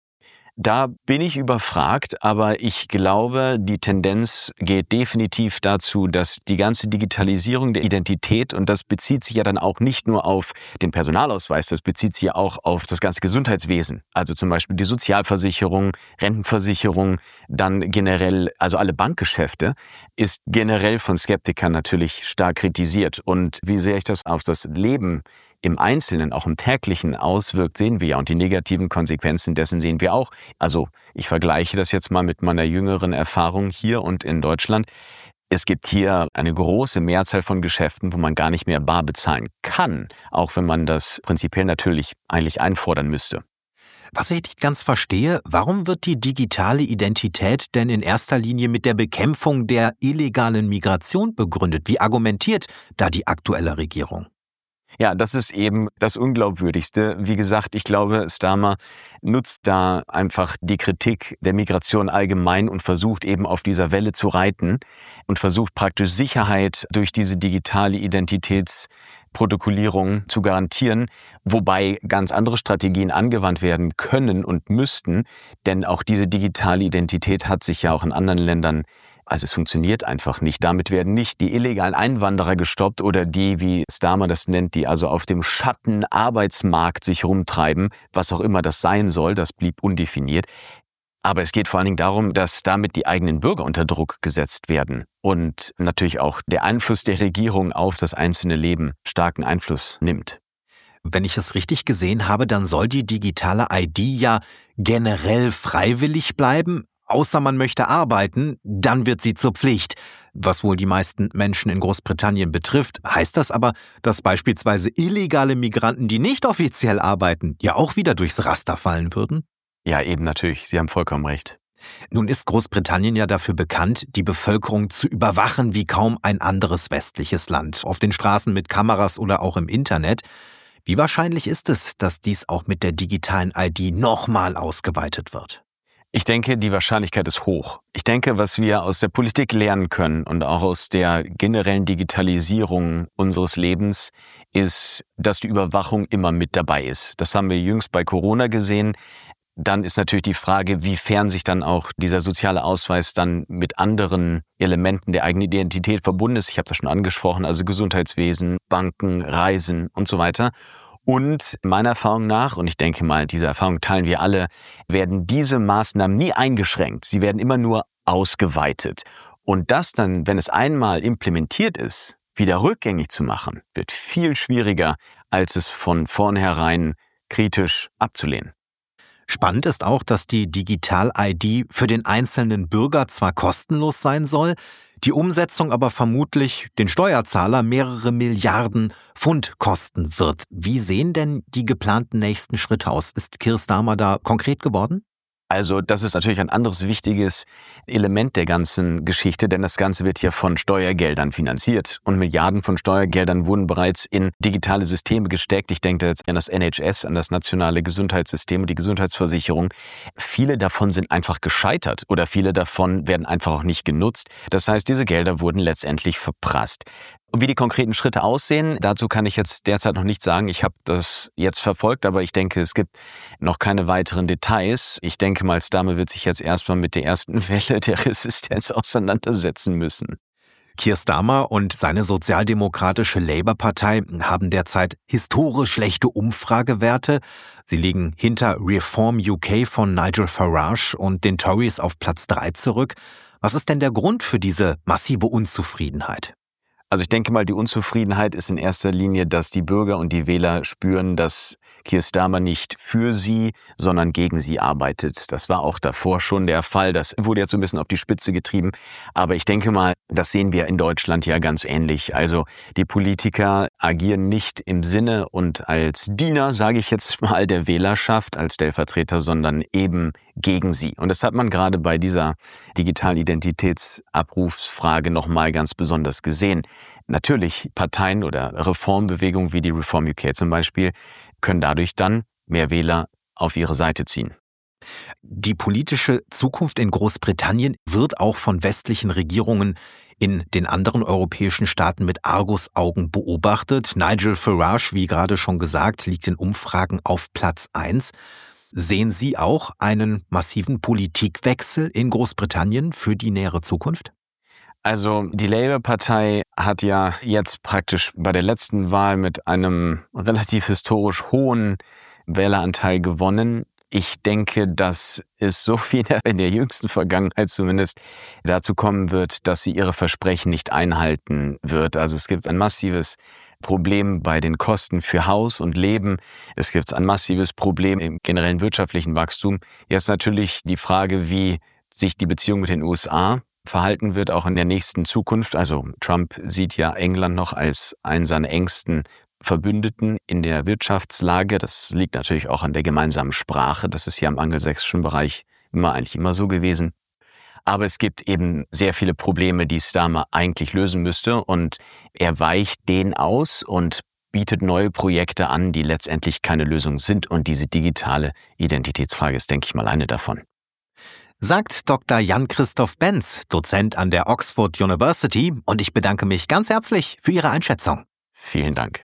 Da bin ich überfragt, aber ich glaube, die Tendenz geht definitiv dazu, dass die ganze Digitalisierung der Identität, und das bezieht sich ja dann auch nicht nur auf den Personalausweis, das bezieht sich ja auch auf das ganze Gesundheitswesen, also zum Beispiel die Sozialversicherung, Rentenversicherung, dann generell, also alle Bankgeschäfte, ist generell von Skeptikern natürlich stark kritisiert. Und wie sehr ich das auf das Leben im Einzelnen, auch im Täglichen auswirkt, sehen wir ja. Und die negativen Konsequenzen dessen sehen wir auch. Also ich vergleiche das jetzt mal mit meiner jüngeren Erfahrung hier und in Deutschland. Es gibt hier eine große Mehrzahl von Geschäften, wo man gar nicht mehr bar bezahlen kann, auch wenn man das prinzipiell natürlich eigentlich einfordern müsste. Was ich nicht ganz verstehe, warum wird die digitale Identität denn in erster Linie mit der Bekämpfung der illegalen Migration begründet? Wie argumentiert da die aktuelle Regierung? Ja, das ist eben das Unglaubwürdigste. Wie gesagt, ich glaube, Starmer nutzt da einfach die Kritik der Migration allgemein und versucht eben auf dieser Welle zu reiten und versucht praktisch Sicherheit durch diese digitale Identitätsprotokollierung zu garantieren, wobei ganz andere Strategien angewandt werden können und müssten, denn auch diese digitale Identität hat sich ja auch in anderen Ländern. Also es funktioniert einfach nicht. Damit werden nicht die illegalen Einwanderer gestoppt oder die, wie Starmer das nennt, die also auf dem Schattenarbeitsmarkt sich rumtreiben, was auch immer das sein soll, das blieb undefiniert. Aber es geht vor allen Dingen darum, dass damit die eigenen Bürger unter Druck gesetzt werden und natürlich auch der Einfluss der Regierung auf das einzelne Leben starken Einfluss nimmt. Wenn ich es richtig gesehen habe, dann soll die digitale ID ja generell freiwillig bleiben. Außer man möchte arbeiten, dann wird sie zur Pflicht. Was wohl die meisten Menschen in Großbritannien betrifft, heißt das aber, dass beispielsweise illegale Migranten, die nicht offiziell arbeiten, ja auch wieder durchs Raster fallen würden? Ja, eben natürlich. Sie haben vollkommen recht. Nun ist Großbritannien ja dafür bekannt, die Bevölkerung zu überwachen wie kaum ein anderes westliches Land. Auf den Straßen mit Kameras oder auch im Internet. Wie wahrscheinlich ist es, dass dies auch mit der digitalen ID nochmal ausgeweitet wird? Ich denke, die Wahrscheinlichkeit ist hoch. Ich denke, was wir aus der Politik lernen können und auch aus der generellen Digitalisierung unseres Lebens, ist, dass die Überwachung immer mit dabei ist. Das haben wir jüngst bei Corona gesehen. Dann ist natürlich die Frage, wiefern sich dann auch dieser soziale Ausweis dann mit anderen Elementen der eigenen Identität verbunden ist. Ich habe das schon angesprochen, also Gesundheitswesen, Banken, Reisen und so weiter. Und meiner Erfahrung nach, und ich denke mal, diese Erfahrung teilen wir alle, werden diese Maßnahmen nie eingeschränkt. Sie werden immer nur ausgeweitet. Und das dann, wenn es einmal implementiert ist, wieder rückgängig zu machen, wird viel schwieriger, als es von vornherein kritisch abzulehnen. Spannend ist auch, dass die Digital-ID für den einzelnen Bürger zwar kostenlos sein soll, die Umsetzung aber vermutlich den Steuerzahler mehrere Milliarden Pfund kosten wird. Wie sehen denn die geplanten nächsten Schritte aus? Ist Keir Starmer da konkret geworden? Also das ist natürlich ein anderes wichtiges Element der ganzen Geschichte, denn das Ganze wird hier von Steuergeldern finanziert und Milliarden von Steuergeldern wurden bereits in digitale Systeme gesteckt. Ich denke jetzt an das NHS, an das nationale Gesundheitssystem und die Gesundheitsversicherung. Viele davon sind einfach gescheitert oder viele davon werden einfach auch nicht genutzt. Das heißt, diese Gelder wurden letztendlich verprasst. Und wie die konkreten Schritte aussehen, dazu kann ich jetzt derzeit noch nichts sagen. Ich habe das jetzt verfolgt, aber ich denke, es gibt noch keine weiteren Details. Ich denke mal, Starmer wird sich jetzt erstmal mit der ersten Welle der Resistenz auseinandersetzen müssen. Keir Starmer und seine sozialdemokratische Labour-Partei haben derzeit historisch schlechte Umfragewerte. Sie liegen hinter Reform UK von Nigel Farage und den Tories auf Platz 3 zurück. Was ist denn der Grund für diese massive Unzufriedenheit? Also ich denke mal, die Unzufriedenheit ist in erster Linie, dass die Bürger und die Wähler spüren, dass Keir Starmer nicht für sie, sondern gegen sie arbeitet. Das war auch davor schon der Fall. Das wurde jetzt so ein bisschen auf die Spitze getrieben. Aber ich denke mal, das sehen wir in Deutschland ja ganz ähnlich. Also die Politiker agieren nicht im Sinne und als Diener, sage ich jetzt mal, der Wählerschaft, als Stellvertreter, sondern eben gegen sie. Und das hat man gerade bei dieser Digital-Identitätsabrufsfrage nochmal ganz besonders gesehen. Natürlich, Parteien oder Reformbewegungen wie die Reform UK zum Beispiel können dadurch dann mehr Wähler auf ihre Seite ziehen. Die politische Zukunft in Großbritannien wird auch von westlichen Regierungen in den anderen europäischen Staaten mit Argusaugen beobachtet. Nigel Farage, wie gerade schon gesagt, liegt in Umfragen auf Platz 1. Sehen Sie auch einen massiven Politikwechsel in Großbritannien für die nähere Zukunft? Also die Labour-Partei hat ja jetzt praktisch bei der letzten Wahl mit einem relativ historisch hohen Wähleranteil gewonnen. Ich denke, dass es so wieder in der jüngsten Vergangenheit zumindest dazu kommen wird, dass sie ihre Versprechen nicht einhalten wird. Also es gibt ein massives Problem bei den Kosten für Haus und Leben. Es gibt ein massives Problem im generellen wirtschaftlichen Wachstum. Jetzt natürlich die Frage, wie sich die Beziehung mit den USA verhalten wird, auch in der nächsten Zukunft. Also Trump sieht ja England noch als einen seiner engsten Verbündeten in der Wirtschaftslage. Das liegt natürlich auch an der gemeinsamen Sprache. Das ist ja im angelsächsischen Bereich eigentlich immer so gewesen. Aber es gibt eben sehr viele Probleme, die Starmer eigentlich lösen müsste. Und er weicht denen aus und bietet neue Projekte an, die letztendlich keine Lösung sind. Und diese digitale Identitätsfrage ist, denke ich mal, eine davon. Sagt Dr. Jan-Christoph Benz, Dozent an der Oxford University. Und ich bedanke mich ganz herzlich für Ihre Einschätzung. Vielen Dank.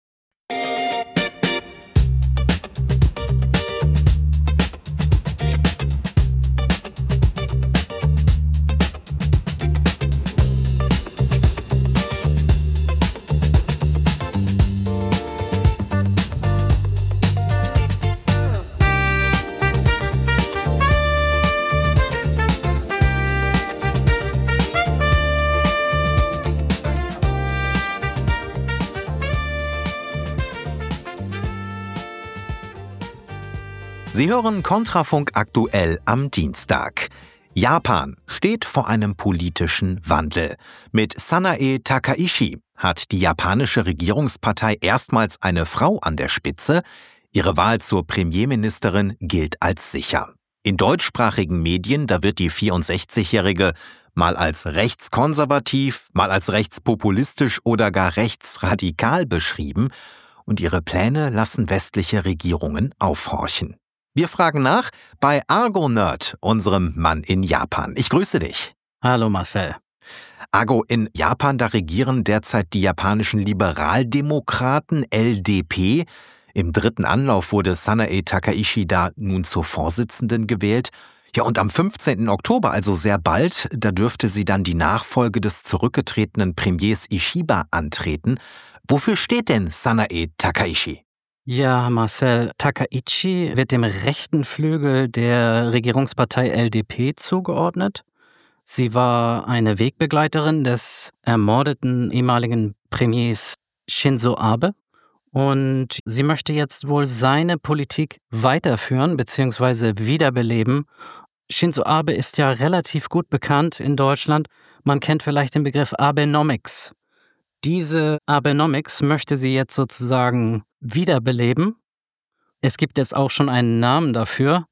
Sie hören Kontrafunk aktuell am Dienstag. Japan steht vor einem politischen Wandel. Mit Sanae Takaichi hat die japanische Regierungspartei erstmals eine Frau an der Spitze. Ihre Wahl zur Premierministerin gilt als sicher. In deutschsprachigen Medien, da wird die 64-Jährige mal als rechtskonservativ, mal als rechtspopulistisch oder gar rechtsradikal beschrieben. Und ihre Pläne lassen westliche Regierungen aufhorchen. Wir fragen nach bei Argo Nerd, unserem Mann in Japan. Ich grüße dich. Hallo Marcel. Argo, in Japan, da regieren derzeit die japanischen Liberaldemokraten LDP. Im dritten Anlauf wurde Sanae Takaichi da nun zur Vorsitzenden gewählt. Ja, und am 15. Oktober, also sehr bald, da dürfte sie dann die Nachfolge des zurückgetretenen Premiers Ishiba antreten. Wofür steht denn Sanae Takaichi? Ja, Marcel, Takaichi wird dem rechten Flügel der Regierungspartei LDP zugeordnet. Sie war eine Wegbegleiterin des ermordeten ehemaligen Premiers Shinzo Abe. Und sie möchte jetzt wohl seine Politik weiterführen bzw. wiederbeleben. Shinzo Abe ist ja relativ gut bekannt in Deutschland. Man kennt vielleicht den Begriff Abenomics. Diese Abenomics möchte sie jetzt sozusagen wiederbeleben. Es gibt jetzt auch schon einen Namen dafür,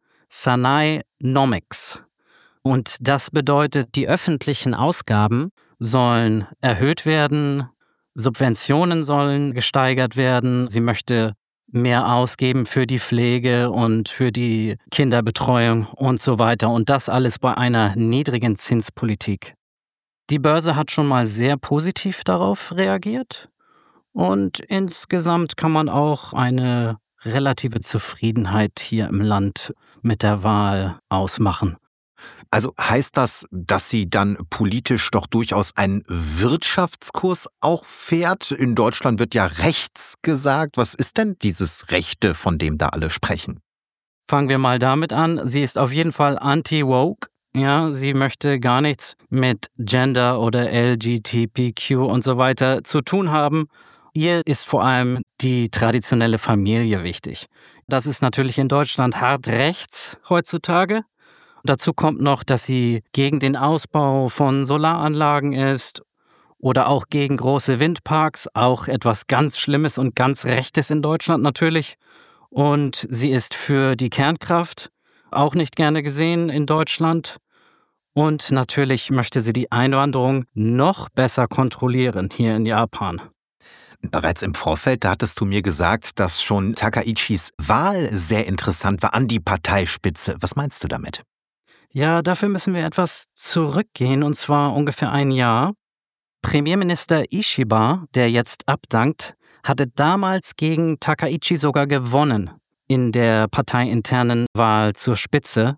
Sanae-nomics. Und das bedeutet, die öffentlichen Ausgaben sollen erhöht werden, Subventionen sollen gesteigert werden. Sie möchte mehr ausgeben für die Pflege und für die Kinderbetreuung und so weiter. Und das alles bei einer niedrigen Zinspolitik. Die Börse hat schon mal sehr positiv darauf reagiert und insgesamt kann man auch eine relative Zufriedenheit hier im Land mit der Wahl ausmachen. Also heißt das, dass sie dann politisch doch durchaus einen Wirtschaftskurs auch fährt? In Deutschland wird ja rechts gesagt. Was ist denn dieses Rechte, von dem da alle sprechen? Fangen wir mal damit an. Sie ist auf jeden Fall anti-woke. Ja, sie möchte gar nichts mit Gender oder LGBTQ und so weiter zu tun haben. Ihr ist vor allem die traditionelle Familie wichtig. Das ist natürlich in Deutschland hart rechts heutzutage. Dazu kommt noch, dass sie gegen den Ausbau von Solaranlagen ist oder auch gegen große Windparks, auch etwas ganz Schlimmes und ganz Rechtes in Deutschland natürlich. Und sie ist für die Kernkraft, auch nicht gerne gesehen in Deutschland. Und natürlich möchte sie die Einwanderung noch besser kontrollieren hier in Japan. Bereits im Vorfeld, da hattest du mir gesagt, dass schon Takaichis Wahl sehr interessant war an die Parteispitze. Was meinst du damit? Ja, dafür müssen wir etwas zurückgehen, und zwar ungefähr ein Jahr. Premierminister Ishiba, der jetzt abdankt, hatte damals gegen Takaichi sogar gewonnen. in der parteiinternen Wahl zur Spitze.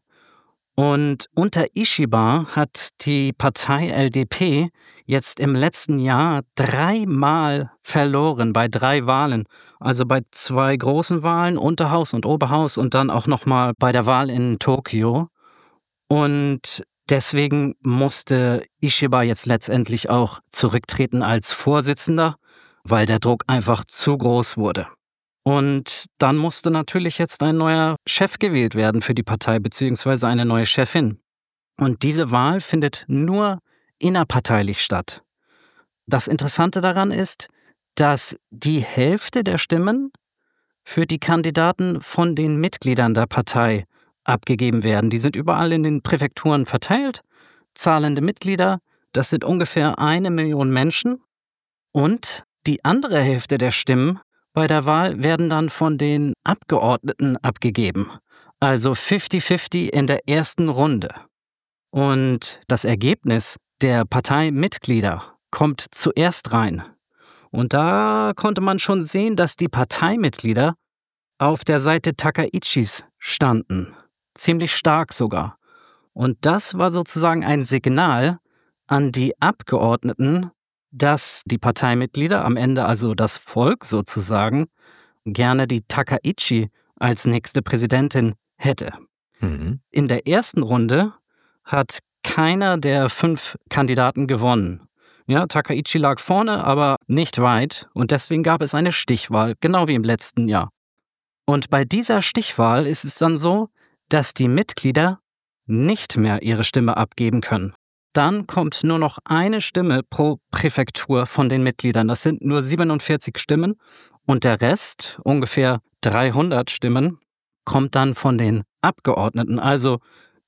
Und unter Ishiba hat die Partei LDP jetzt im letzten Jahr 3-mal verloren bei 3 Wahlen. Also bei 2 großen Wahlen, Unterhaus und Oberhaus und dann auch nochmal bei der Wahl in Tokio. Und deswegen musste Ishiba jetzt letztendlich auch zurücktreten als Vorsitzender, weil der Druck einfach zu groß wurde. Und dann musste natürlich jetzt ein neuer Chef gewählt werden für die Partei, beziehungsweise eine neue Chefin. Und diese Wahl findet nur innerparteilich statt. Das Interessante daran ist, dass die Hälfte der Stimmen für die Kandidaten von den Mitgliedern der Partei abgegeben werden. Die sind überall in den Präfekturen verteilt. Zahlende Mitglieder, das sind ungefähr 1 Million Menschen. Und die andere Hälfte der Stimmen bei der Wahl werden dann von den Abgeordneten abgegeben. Also 50-50 in der ersten Runde. Und das Ergebnis der Parteimitglieder kommt zuerst rein. Und da konnte man schon sehen, dass die Parteimitglieder auf der Seite Takaichis standen. Ziemlich stark sogar. Und das war sozusagen ein Signal an die Abgeordneten, dass die Parteimitglieder, am Ende also das Volk sozusagen, gerne die Takaichi als nächste Präsidentin hätte. In der ersten Runde hat keiner der 5 Kandidaten gewonnen. Ja, Takaichi lag vorne, aber nicht weit und deswegen gab es eine Stichwahl, genau wie im letzten Jahr. Und bei dieser Stichwahl ist es dann so, dass die Mitglieder nicht mehr ihre Stimme abgeben können. Dann kommt nur noch eine Stimme pro Präfektur von den Mitgliedern. Das sind nur 47 Stimmen und der Rest, ungefähr 300 Stimmen, kommt dann von den Abgeordneten. Also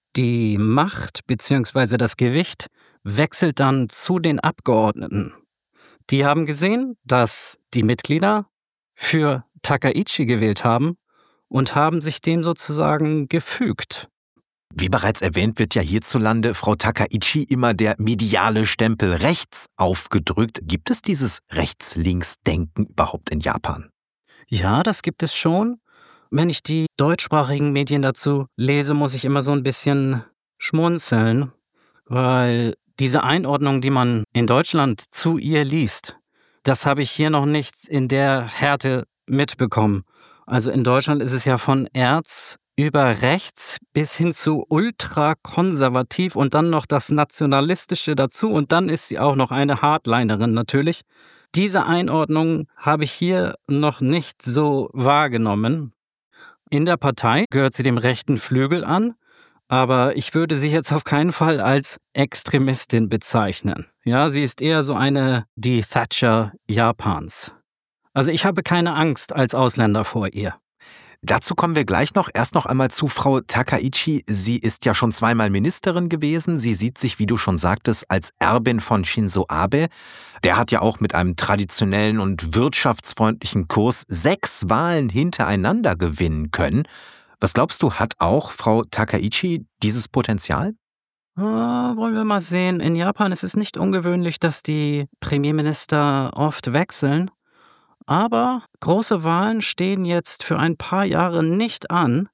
die Macht bzw. das Gewicht wechselt dann zu den Abgeordneten. Die haben gesehen, dass die Mitglieder für Takaichi gewählt haben und haben sich dem sozusagen gefügt. Wie bereits erwähnt, wird ja hierzulande Frau Takaichi immer der mediale Stempel rechts aufgedrückt. Gibt es dieses Rechts-Links-Denken überhaupt in Japan? Ja, das gibt es schon. Wenn ich die deutschsprachigen Medien dazu lese, muss ich immer so ein bisschen schmunzeln, weil diese Einordnung, die man in Deutschland zu ihr liest, das habe ich hier noch nicht in der Härte mitbekommen. Also in Deutschland ist es ja von Erz über rechts bis hin zu ultrakonservativ und dann noch das Nationalistische dazu und dann ist sie auch noch eine Hardlinerin natürlich. Diese Einordnung habe ich hier noch nicht so wahrgenommen. In der Partei gehört sie dem rechten Flügel an, aber ich würde sie jetzt auf keinen Fall als Extremistin bezeichnen. Ja, sie ist eher so die Thatcher Japans. Also ich habe keine Angst als Ausländer vor ihr. Dazu kommen wir gleich noch. Erst noch einmal zu Frau Takaichi. Sie ist ja schon 2-mal Ministerin gewesen. Sie sieht sich, wie du schon sagtest, als Erbin von Shinzo Abe. Der hat ja auch mit einem traditionellen und wirtschaftsfreundlichen Kurs 6 Wahlen hintereinander gewinnen können. Was glaubst du, hat auch Frau Takaichi dieses Potenzial? Wollen wir mal sehen. In Japan ist es nicht ungewöhnlich, dass die Premierminister oft wechseln. Aber große Wahlen stehen jetzt für ein paar Jahre nicht an.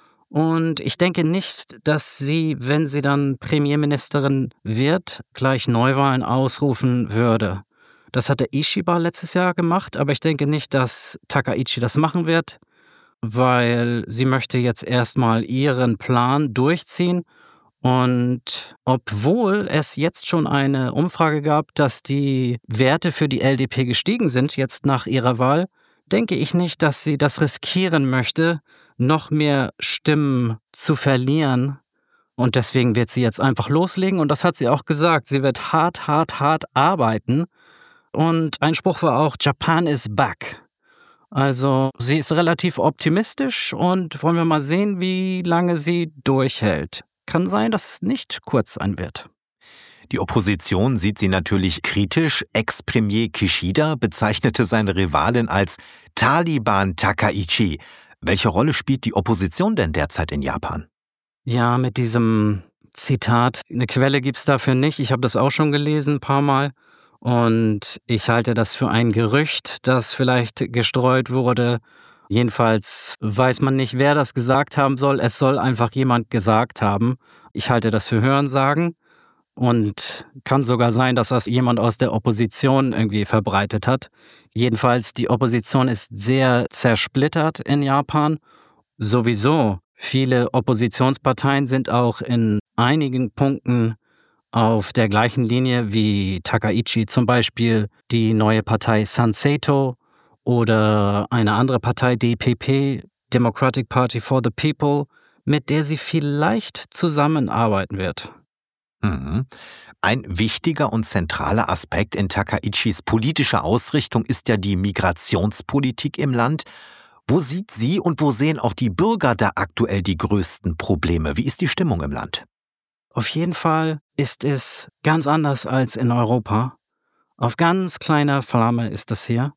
Und ich denke nicht, dass sie, wenn sie dann Premierministerin wird, gleich Neuwahlen ausrufen würde. Das hatte Ishiba letztes Jahr gemacht, aber ich denke nicht, dass Takaichi das machen wird, weil sie möchte jetzt erstmal ihren Plan durchziehen. Und obwohl es jetzt schon eine Umfrage gab, dass die Werte für die LDP gestiegen sind, jetzt nach ihrer Wahl, denke ich nicht, dass sie das riskieren möchte, noch mehr Stimmen zu verlieren. Und deswegen wird sie jetzt einfach loslegen. Und das hat sie auch gesagt. Sie wird hart arbeiten. Und ein Spruch war auch, Japan is back. Also sie ist relativ optimistisch und wollen wir mal sehen, wie lange sie durchhält. Kann sein, dass es nicht kurz sein wird. Die Opposition sieht sie natürlich kritisch. Ex-Premier Kishida bezeichnete seine Rivalin als Taliban Takaichi. Welche Rolle spielt die Opposition denn derzeit in Japan? Ja, mit diesem Zitat, eine Quelle gibt's dafür nicht. Ich habe das auch schon gelesen ein paar Mal. Und ich halte das für ein Gerücht, das vielleicht gestreut wurde. Jedenfalls weiß man nicht, wer das gesagt haben soll. Es soll einfach jemand gesagt haben. Ich halte das für Hörensagen und kann sogar sein, dass das jemand aus der Opposition irgendwie verbreitet hat. Jedenfalls, die Opposition ist sehr zersplittert in Japan. Sowieso. Viele Oppositionsparteien sind auch in einigen Punkten auf der gleichen Linie wie Takaichi, zum Beispiel die neue Partei Sanseito oder eine andere Partei DPP, Democratic Party for the People, mit der sie vielleicht zusammenarbeiten wird. Mhm. Ein wichtiger und zentraler Aspekt in Takaichis politischer Ausrichtung ist ja die Migrationspolitik im Land. Wo sieht sie und wo sehen auch die Bürger da aktuell die größten Probleme? Wie ist die Stimmung im Land? Auf jeden Fall ist es ganz anders als in Europa. Auf ganz kleiner Flamme ist das hier.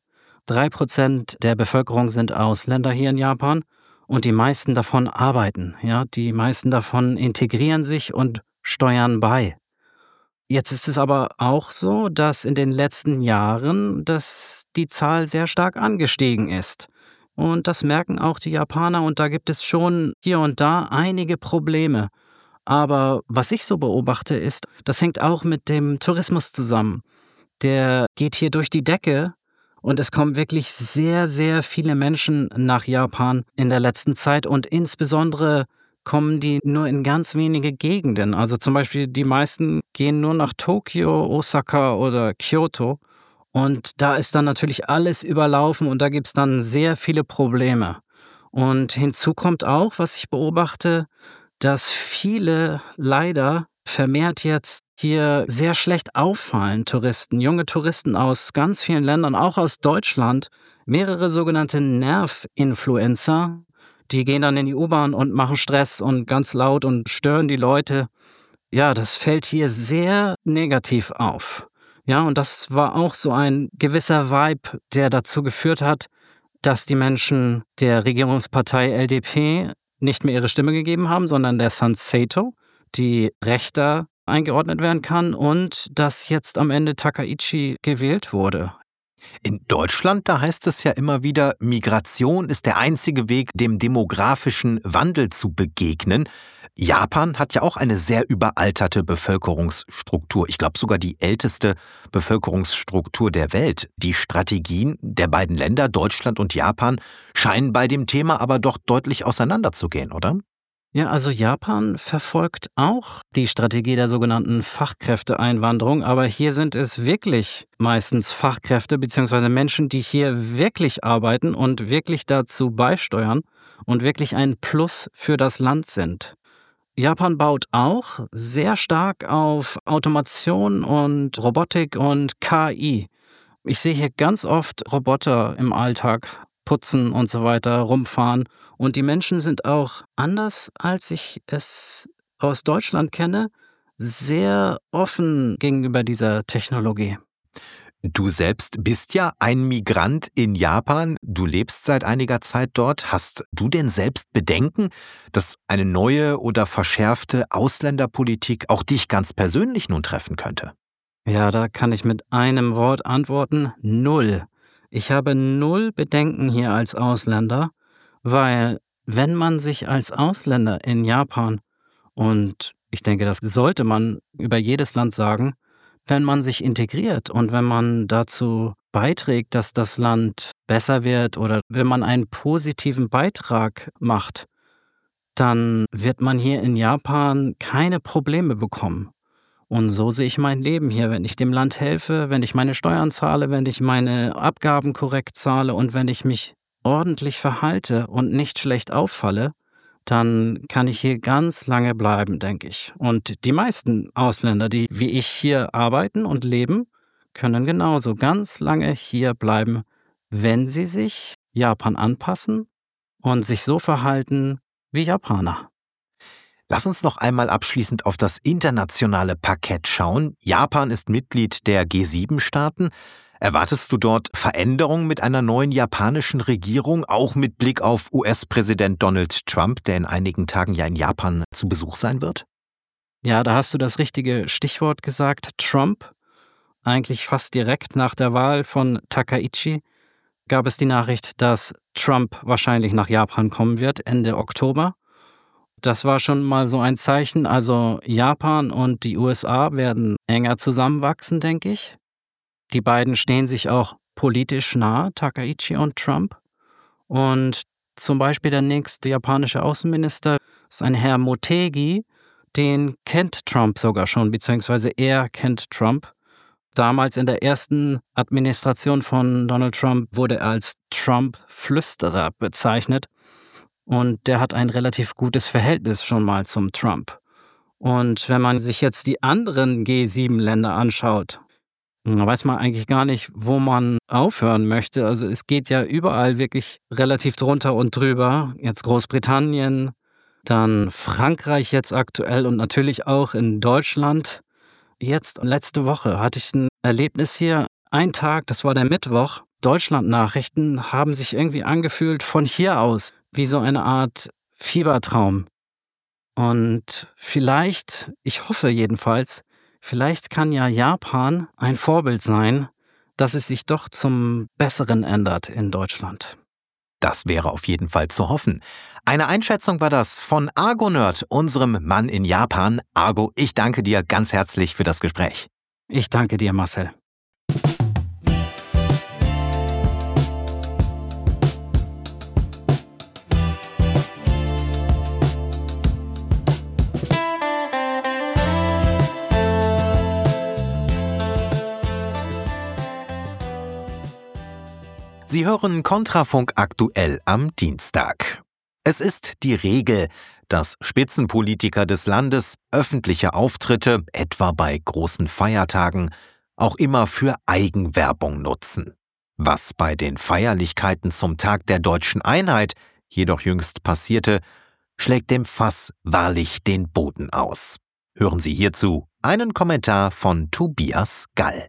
3% der Bevölkerung sind Ausländer hier in Japan und die meisten davon arbeiten. Ja, die meisten davon integrieren sich und steuern bei. Jetzt ist es aber auch so, dass in den letzten Jahren die Zahl sehr stark angestiegen ist. Und das merken auch die Japaner und da gibt es schon hier und da einige Probleme. Aber was ich so beobachte ist, das hängt auch mit dem Tourismus zusammen. Der geht hier durch die Decke und es kommen wirklich sehr, sehr viele Menschen nach Japan in der letzten Zeit und insbesondere kommen die nur in ganz wenige Gegenden. Also zum Beispiel die meisten gehen nur nach Tokio, Osaka oder Kyoto und da ist dann natürlich alles überlaufen und da gibt es dann sehr viele Probleme. Und hinzu kommt auch, was ich beobachte, dass viele leider vermehrt jetzt hier sehr schlecht auffallen, Touristen, junge Touristen aus ganz vielen Ländern, auch aus Deutschland, mehrere sogenannte Nerv-Influencer, die gehen dann in die U-Bahn und machen Stress und ganz laut und stören die Leute. Ja, das fällt hier sehr negativ auf. Ja, und das war auch so ein gewisser Vibe, der dazu geführt hat, dass die Menschen der Regierungspartei LDP nicht mehr ihre Stimme gegeben haben, sondern der Sanseito, die rechter eingeordnet werden kann und dass jetzt am Ende Takaichi gewählt wurde. In Deutschland, da heißt es ja immer wieder, Migration ist der einzige Weg, dem demografischen Wandel zu begegnen. Japan hat ja auch eine sehr überalterte Bevölkerungsstruktur. Ich glaube sogar die älteste Bevölkerungsstruktur der Welt. Die Strategien der beiden Länder, Deutschland und Japan, scheinen bei dem Thema aber doch deutlich auseinanderzugehen, oder? Ja, also Japan verfolgt auch die Strategie der sogenannten Fachkräfteeinwanderung, aber hier sind es wirklich meistens Fachkräfte bzw. Menschen, die hier wirklich arbeiten und wirklich dazu beisteuern und wirklich ein Plus für das Land sind. Japan baut auch sehr stark auf Automation und Robotik und KI. Ich sehe hier ganz oft Roboter im Alltag putzen und so weiter, rumfahren. Und die Menschen sind auch anders, als ich es aus Deutschland kenne, sehr offen gegenüber dieser Technologie. Du selbst bist ja ein Migrant in Japan. Du lebst seit einiger Zeit dort. Hast du denn selbst Bedenken, dass eine neue oder verschärfte Ausländerpolitik auch dich ganz persönlich nun treffen könnte? Ja, da kann ich mit einem Wort antworten: null. Ich habe null Bedenken hier als Ausländer, weil wenn man sich als Ausländer in Japan, und ich denke, das sollte man über jedes Land sagen, wenn man sich integriert und wenn man dazu beiträgt, dass das Land besser wird oder wenn man einen positiven Beitrag macht, dann wird man hier in Japan keine Probleme bekommen. Und so sehe ich mein Leben hier, wenn ich dem Land helfe, wenn ich meine Steuern zahle, wenn ich meine Abgaben korrekt zahle und wenn ich mich ordentlich verhalte und nicht schlecht auffalle, dann kann ich hier ganz lange bleiben, denke ich. Und die meisten Ausländer, die wie ich hier arbeiten und leben, können genauso ganz lange hier bleiben, wenn sie sich Japan anpassen und sich so verhalten wie Japaner. Lass uns noch einmal abschließend auf das internationale Parkett schauen. Japan ist Mitglied der G7-Staaten. Erwartest du dort Veränderungen mit einer neuen japanischen Regierung, auch mit Blick auf US-Präsident Donald Trump, der in einigen Tagen ja in Japan zu Besuch sein wird? Ja, da hast du das richtige Stichwort gesagt, Trump. Eigentlich fast direkt nach der Wahl von Takaichi gab es die Nachricht, dass Trump wahrscheinlich nach Japan kommen wird, Ende Oktober. Das war schon mal so ein Zeichen. Also Japan und die USA werden enger zusammenwachsen, denke ich. Die beiden stehen sich auch politisch nahe, Takaichi und Trump. Und zum Beispiel der nächste japanische Außenminister ist ein Herr Motegi. Den kennt Trump sogar schon, beziehungsweise er kennt Trump. Damals in der ersten Administration von Donald Trump wurde er als Trump-Flüsterer bezeichnet. Und der hat ein relativ gutes Verhältnis schon mal zum Trump. Und wenn man sich jetzt die anderen G7-Länder anschaut, dann weiß man eigentlich gar nicht, wo man aufhören möchte. Also es geht ja überall wirklich relativ drunter und drüber. Jetzt Großbritannien, dann Frankreich jetzt aktuell und natürlich auch in Deutschland. Jetzt letzte Woche hatte ich ein Erlebnis hier. Ein Tag, das war der Mittwoch. Deutschland-Nachrichten haben sich irgendwie angefühlt von hier aus, wie so eine Art Fiebertraum. Und vielleicht, ich hoffe jedenfalls, vielleicht kann ja Japan ein Vorbild sein, dass es sich doch zum Besseren ändert in Deutschland. Das wäre auf jeden Fall zu hoffen. Eine Einschätzung war das von Argonerd, unserem Mann in Japan. Argo, ich danke dir ganz herzlich für das Gespräch. Ich danke dir, Marcel. Sie hören Kontrafunk aktuell am Dienstag. Es ist die Regel, dass Spitzenpolitiker des Landes öffentliche Auftritte, etwa bei großen Feiertagen, auch immer für Eigenwerbung nutzen. Was bei den Feierlichkeiten zum Tag der Deutschen Einheit jedoch jüngst passierte, schlägt dem Fass wahrlich den Boden aus. Hören Sie hierzu einen Kommentar von Tobias Gall.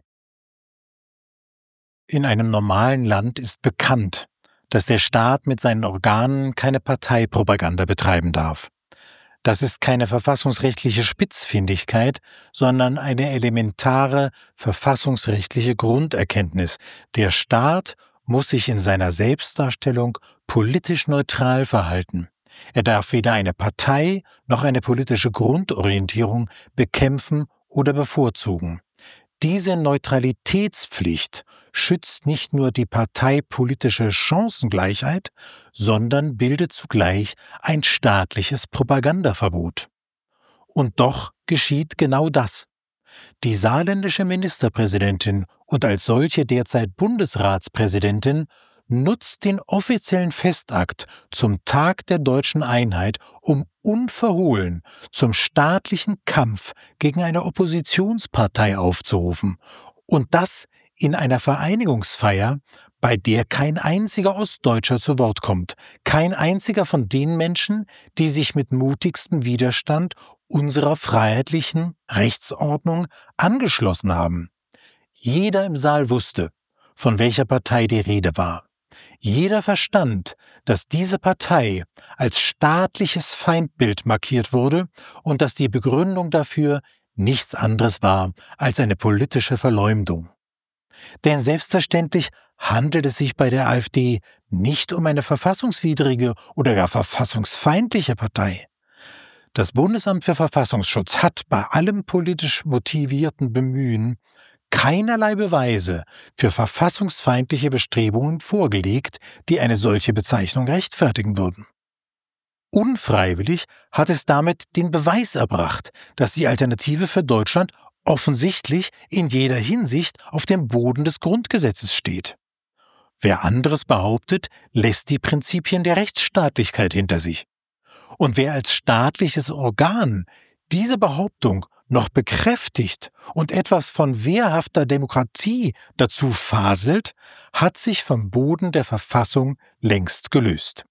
In einem normalen Land ist bekannt, dass der Staat mit seinen Organen keine Parteipropaganda betreiben darf. Das ist keine verfassungsrechtliche Spitzfindigkeit, sondern eine elementare verfassungsrechtliche Grunderkenntnis. Der Staat muss sich in seiner Selbstdarstellung politisch neutral verhalten. Er darf weder eine Partei noch eine politische Grundorientierung bekämpfen oder bevorzugen. Diese Neutralitätspflicht schützt nicht nur die parteipolitische Chancengleichheit, sondern bildet zugleich ein staatliches Propagandaverbot. Und doch geschieht genau das. Die saarländische Ministerpräsidentin und als solche derzeit Bundesratspräsidentin nutzt den offiziellen Festakt zum Tag der Deutschen Einheit, um unverhohlen zum staatlichen Kampf gegen eine Oppositionspartei aufzurufen. Und das in einer Vereinigungsfeier, bei der kein einziger Ostdeutscher zu Wort kommt, kein einziger von den Menschen, die sich mit mutigstem Widerstand unserer freiheitlichen Rechtsordnung angeschlossen haben. Jeder im Saal wusste, von welcher Partei die Rede war. Jeder verstand, dass diese Partei als staatliches Feindbild markiert wurde und dass die Begründung dafür nichts anderes war als eine politische Verleumdung. Denn selbstverständlich handelt es sich bei der AfD nicht um eine verfassungswidrige oder gar verfassungsfeindliche Partei. Das Bundesamt für Verfassungsschutz hat bei allem politisch motivierten Bemühen keinerlei Beweise für verfassungsfeindliche Bestrebungen vorgelegt, die eine solche Bezeichnung rechtfertigen würden. Unfreiwillig hat es damit den Beweis erbracht, dass die Alternative für Deutschland offensichtlich in jeder Hinsicht auf dem Boden des Grundgesetzes steht. Wer anderes behauptet, lässt die Prinzipien der Rechtsstaatlichkeit hinter sich. Und wer als staatliches Organ diese Behauptung noch bekräftigt und etwas von wehrhafter Demokratie dazu faselt, hat sich vom Boden der Verfassung längst gelöst.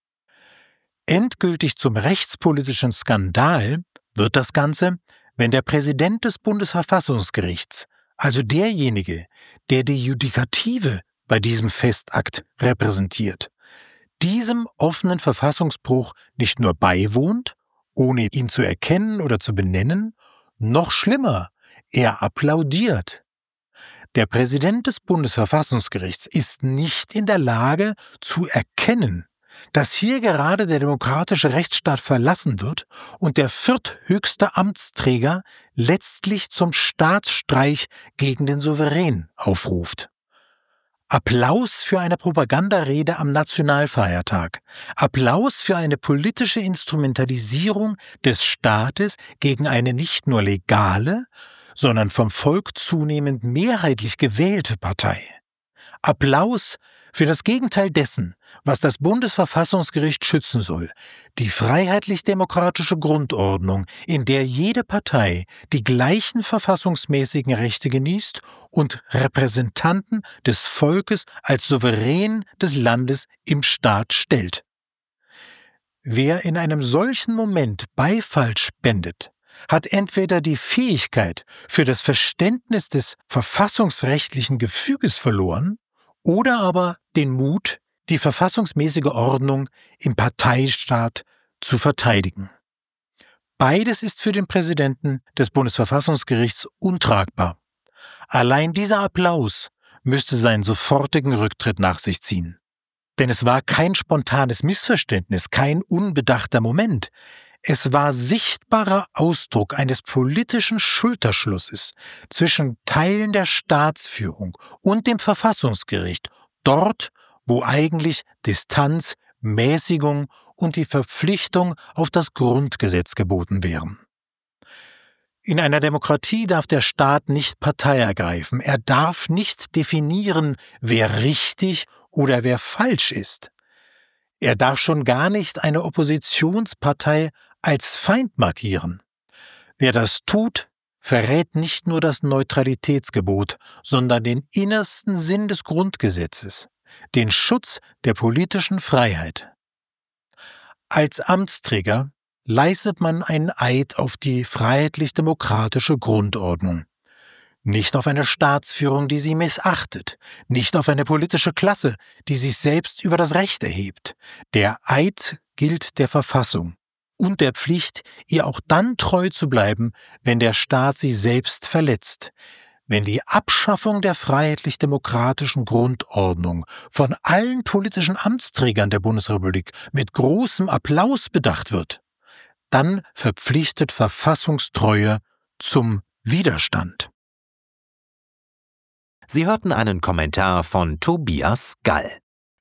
Endgültig zum rechtspolitischen Skandal wird das Ganze, wenn der Präsident des Bundesverfassungsgerichts, also derjenige, der die Judikative bei diesem Festakt repräsentiert, diesem offenen Verfassungsbruch nicht nur beiwohnt, ohne ihn zu erkennen oder zu benennen, noch schlimmer, er applaudiert. Der Präsident des Bundesverfassungsgerichts ist nicht in der Lage zu erkennen, dass hier gerade der demokratische Rechtsstaat verlassen wird und der vierthöchste Amtsträger letztlich zum Staatsstreich gegen den Souverän aufruft. Applaus für eine Propagandarede am Nationalfeiertag. Applaus für eine politische Instrumentalisierung des Staates gegen eine nicht nur legale, sondern vom Volk zunehmend mehrheitlich gewählte Partei. Applaus für das Gegenteil dessen, was das Bundesverfassungsgericht schützen soll, die freiheitlich-demokratische Grundordnung, in der jede Partei die gleichen verfassungsmäßigen Rechte genießt und Repräsentanten des Volkes als Souverän des Landes im Staat stellt. Wer in einem solchen Moment Beifall spendet, hat entweder die Fähigkeit für das Verständnis des verfassungsrechtlichen Gefüges verloren oder aber den Mut, die verfassungsmäßige Ordnung im Parteistaat zu verteidigen. Beides ist für den Präsidenten des Bundesverfassungsgerichts untragbar. Allein dieser Applaus müsste seinen sofortigen Rücktritt nach sich ziehen. Denn es war kein spontanes Missverständnis, kein unbedachter Moment. Es war sichtbarer Ausdruck eines politischen Schulterschlusses zwischen Teilen der Staatsführung und dem Verfassungsgericht, dort, wo eigentlich Distanz, Mäßigung und die Verpflichtung auf das Grundgesetz geboten wären. In einer Demokratie darf der Staat nicht Partei ergreifen. Er darf nicht definieren, wer richtig oder wer falsch ist. Er darf schon gar nicht eine Oppositionspartei als Feind markieren. Wer das tut, verrät nicht nur das Neutralitätsgebot, sondern den innersten Sinn des Grundgesetzes, den Schutz der politischen Freiheit. Als Amtsträger leistet man einen Eid auf die freiheitlich-demokratische Grundordnung. Nicht auf eine Staatsführung, die sie missachtet, nicht auf eine politische Klasse, die sich selbst über das Recht erhebt. Der Eid gilt der Verfassung und der Pflicht, ihr auch dann treu zu bleiben, wenn der Staat sie selbst verletzt. Wenn die Abschaffung der freiheitlich-demokratischen Grundordnung von allen politischen Amtsträgern der Bundesrepublik mit großem Applaus bedacht wird, dann verpflichtet Verfassungstreue zum Widerstand. Sie hörten einen Kommentar von Tobias Gall.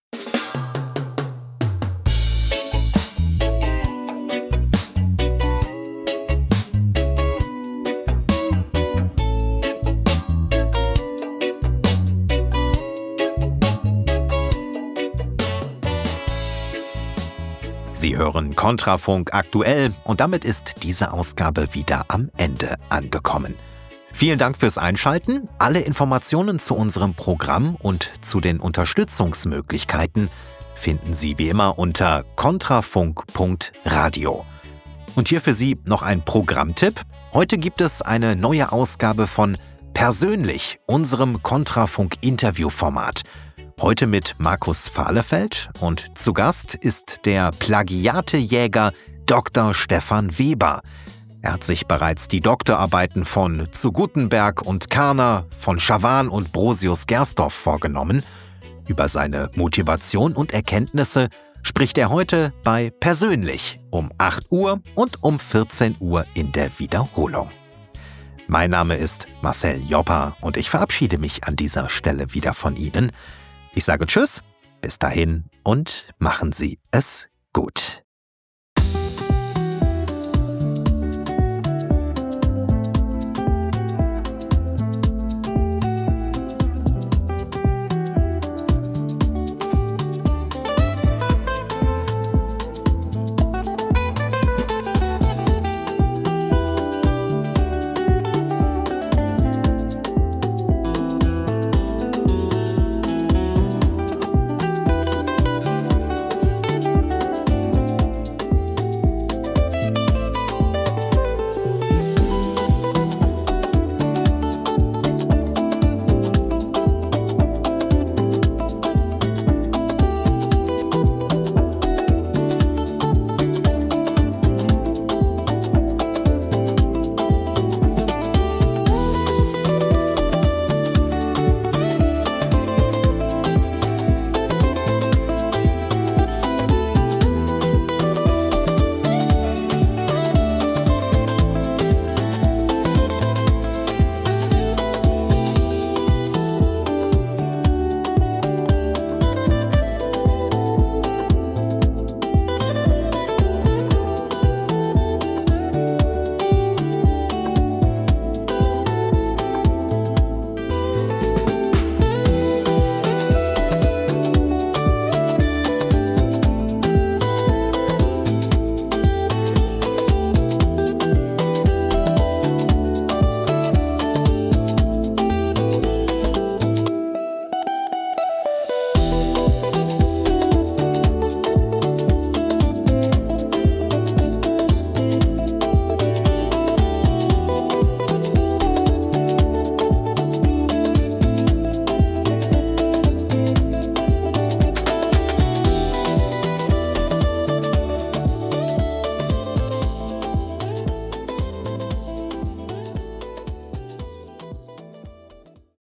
Sie hören Kontrafunk aktuell und damit ist diese Ausgabe wieder am Ende angekommen. Vielen Dank fürs Einschalten. Alle Informationen zu unserem Programm und zu den Unterstützungsmöglichkeiten finden Sie wie immer unter kontrafunk.radio. Und hier für Sie noch ein Programmtipp. Heute gibt es eine neue Ausgabe von Persönlich, unserem Kontrafunk-Interviewformat. Heute mit Markus Fahlefeld und zu Gast ist der Plagiatejäger Dr. Stefan Weber. Er hat sich bereits die Doktorarbeiten von zu Guttenberg und Karner, von Schawan und Brosius-Gersdorff vorgenommen. Über seine Motivation und Erkenntnisse spricht er heute bei Persönlich um 8 Uhr und um 14 Uhr in der Wiederholung. Mein Name ist Marcel Joppa und ich verabschiede mich an dieser Stelle wieder von Ihnen. Ich sage Tschüss, bis dahin und machen Sie es gut.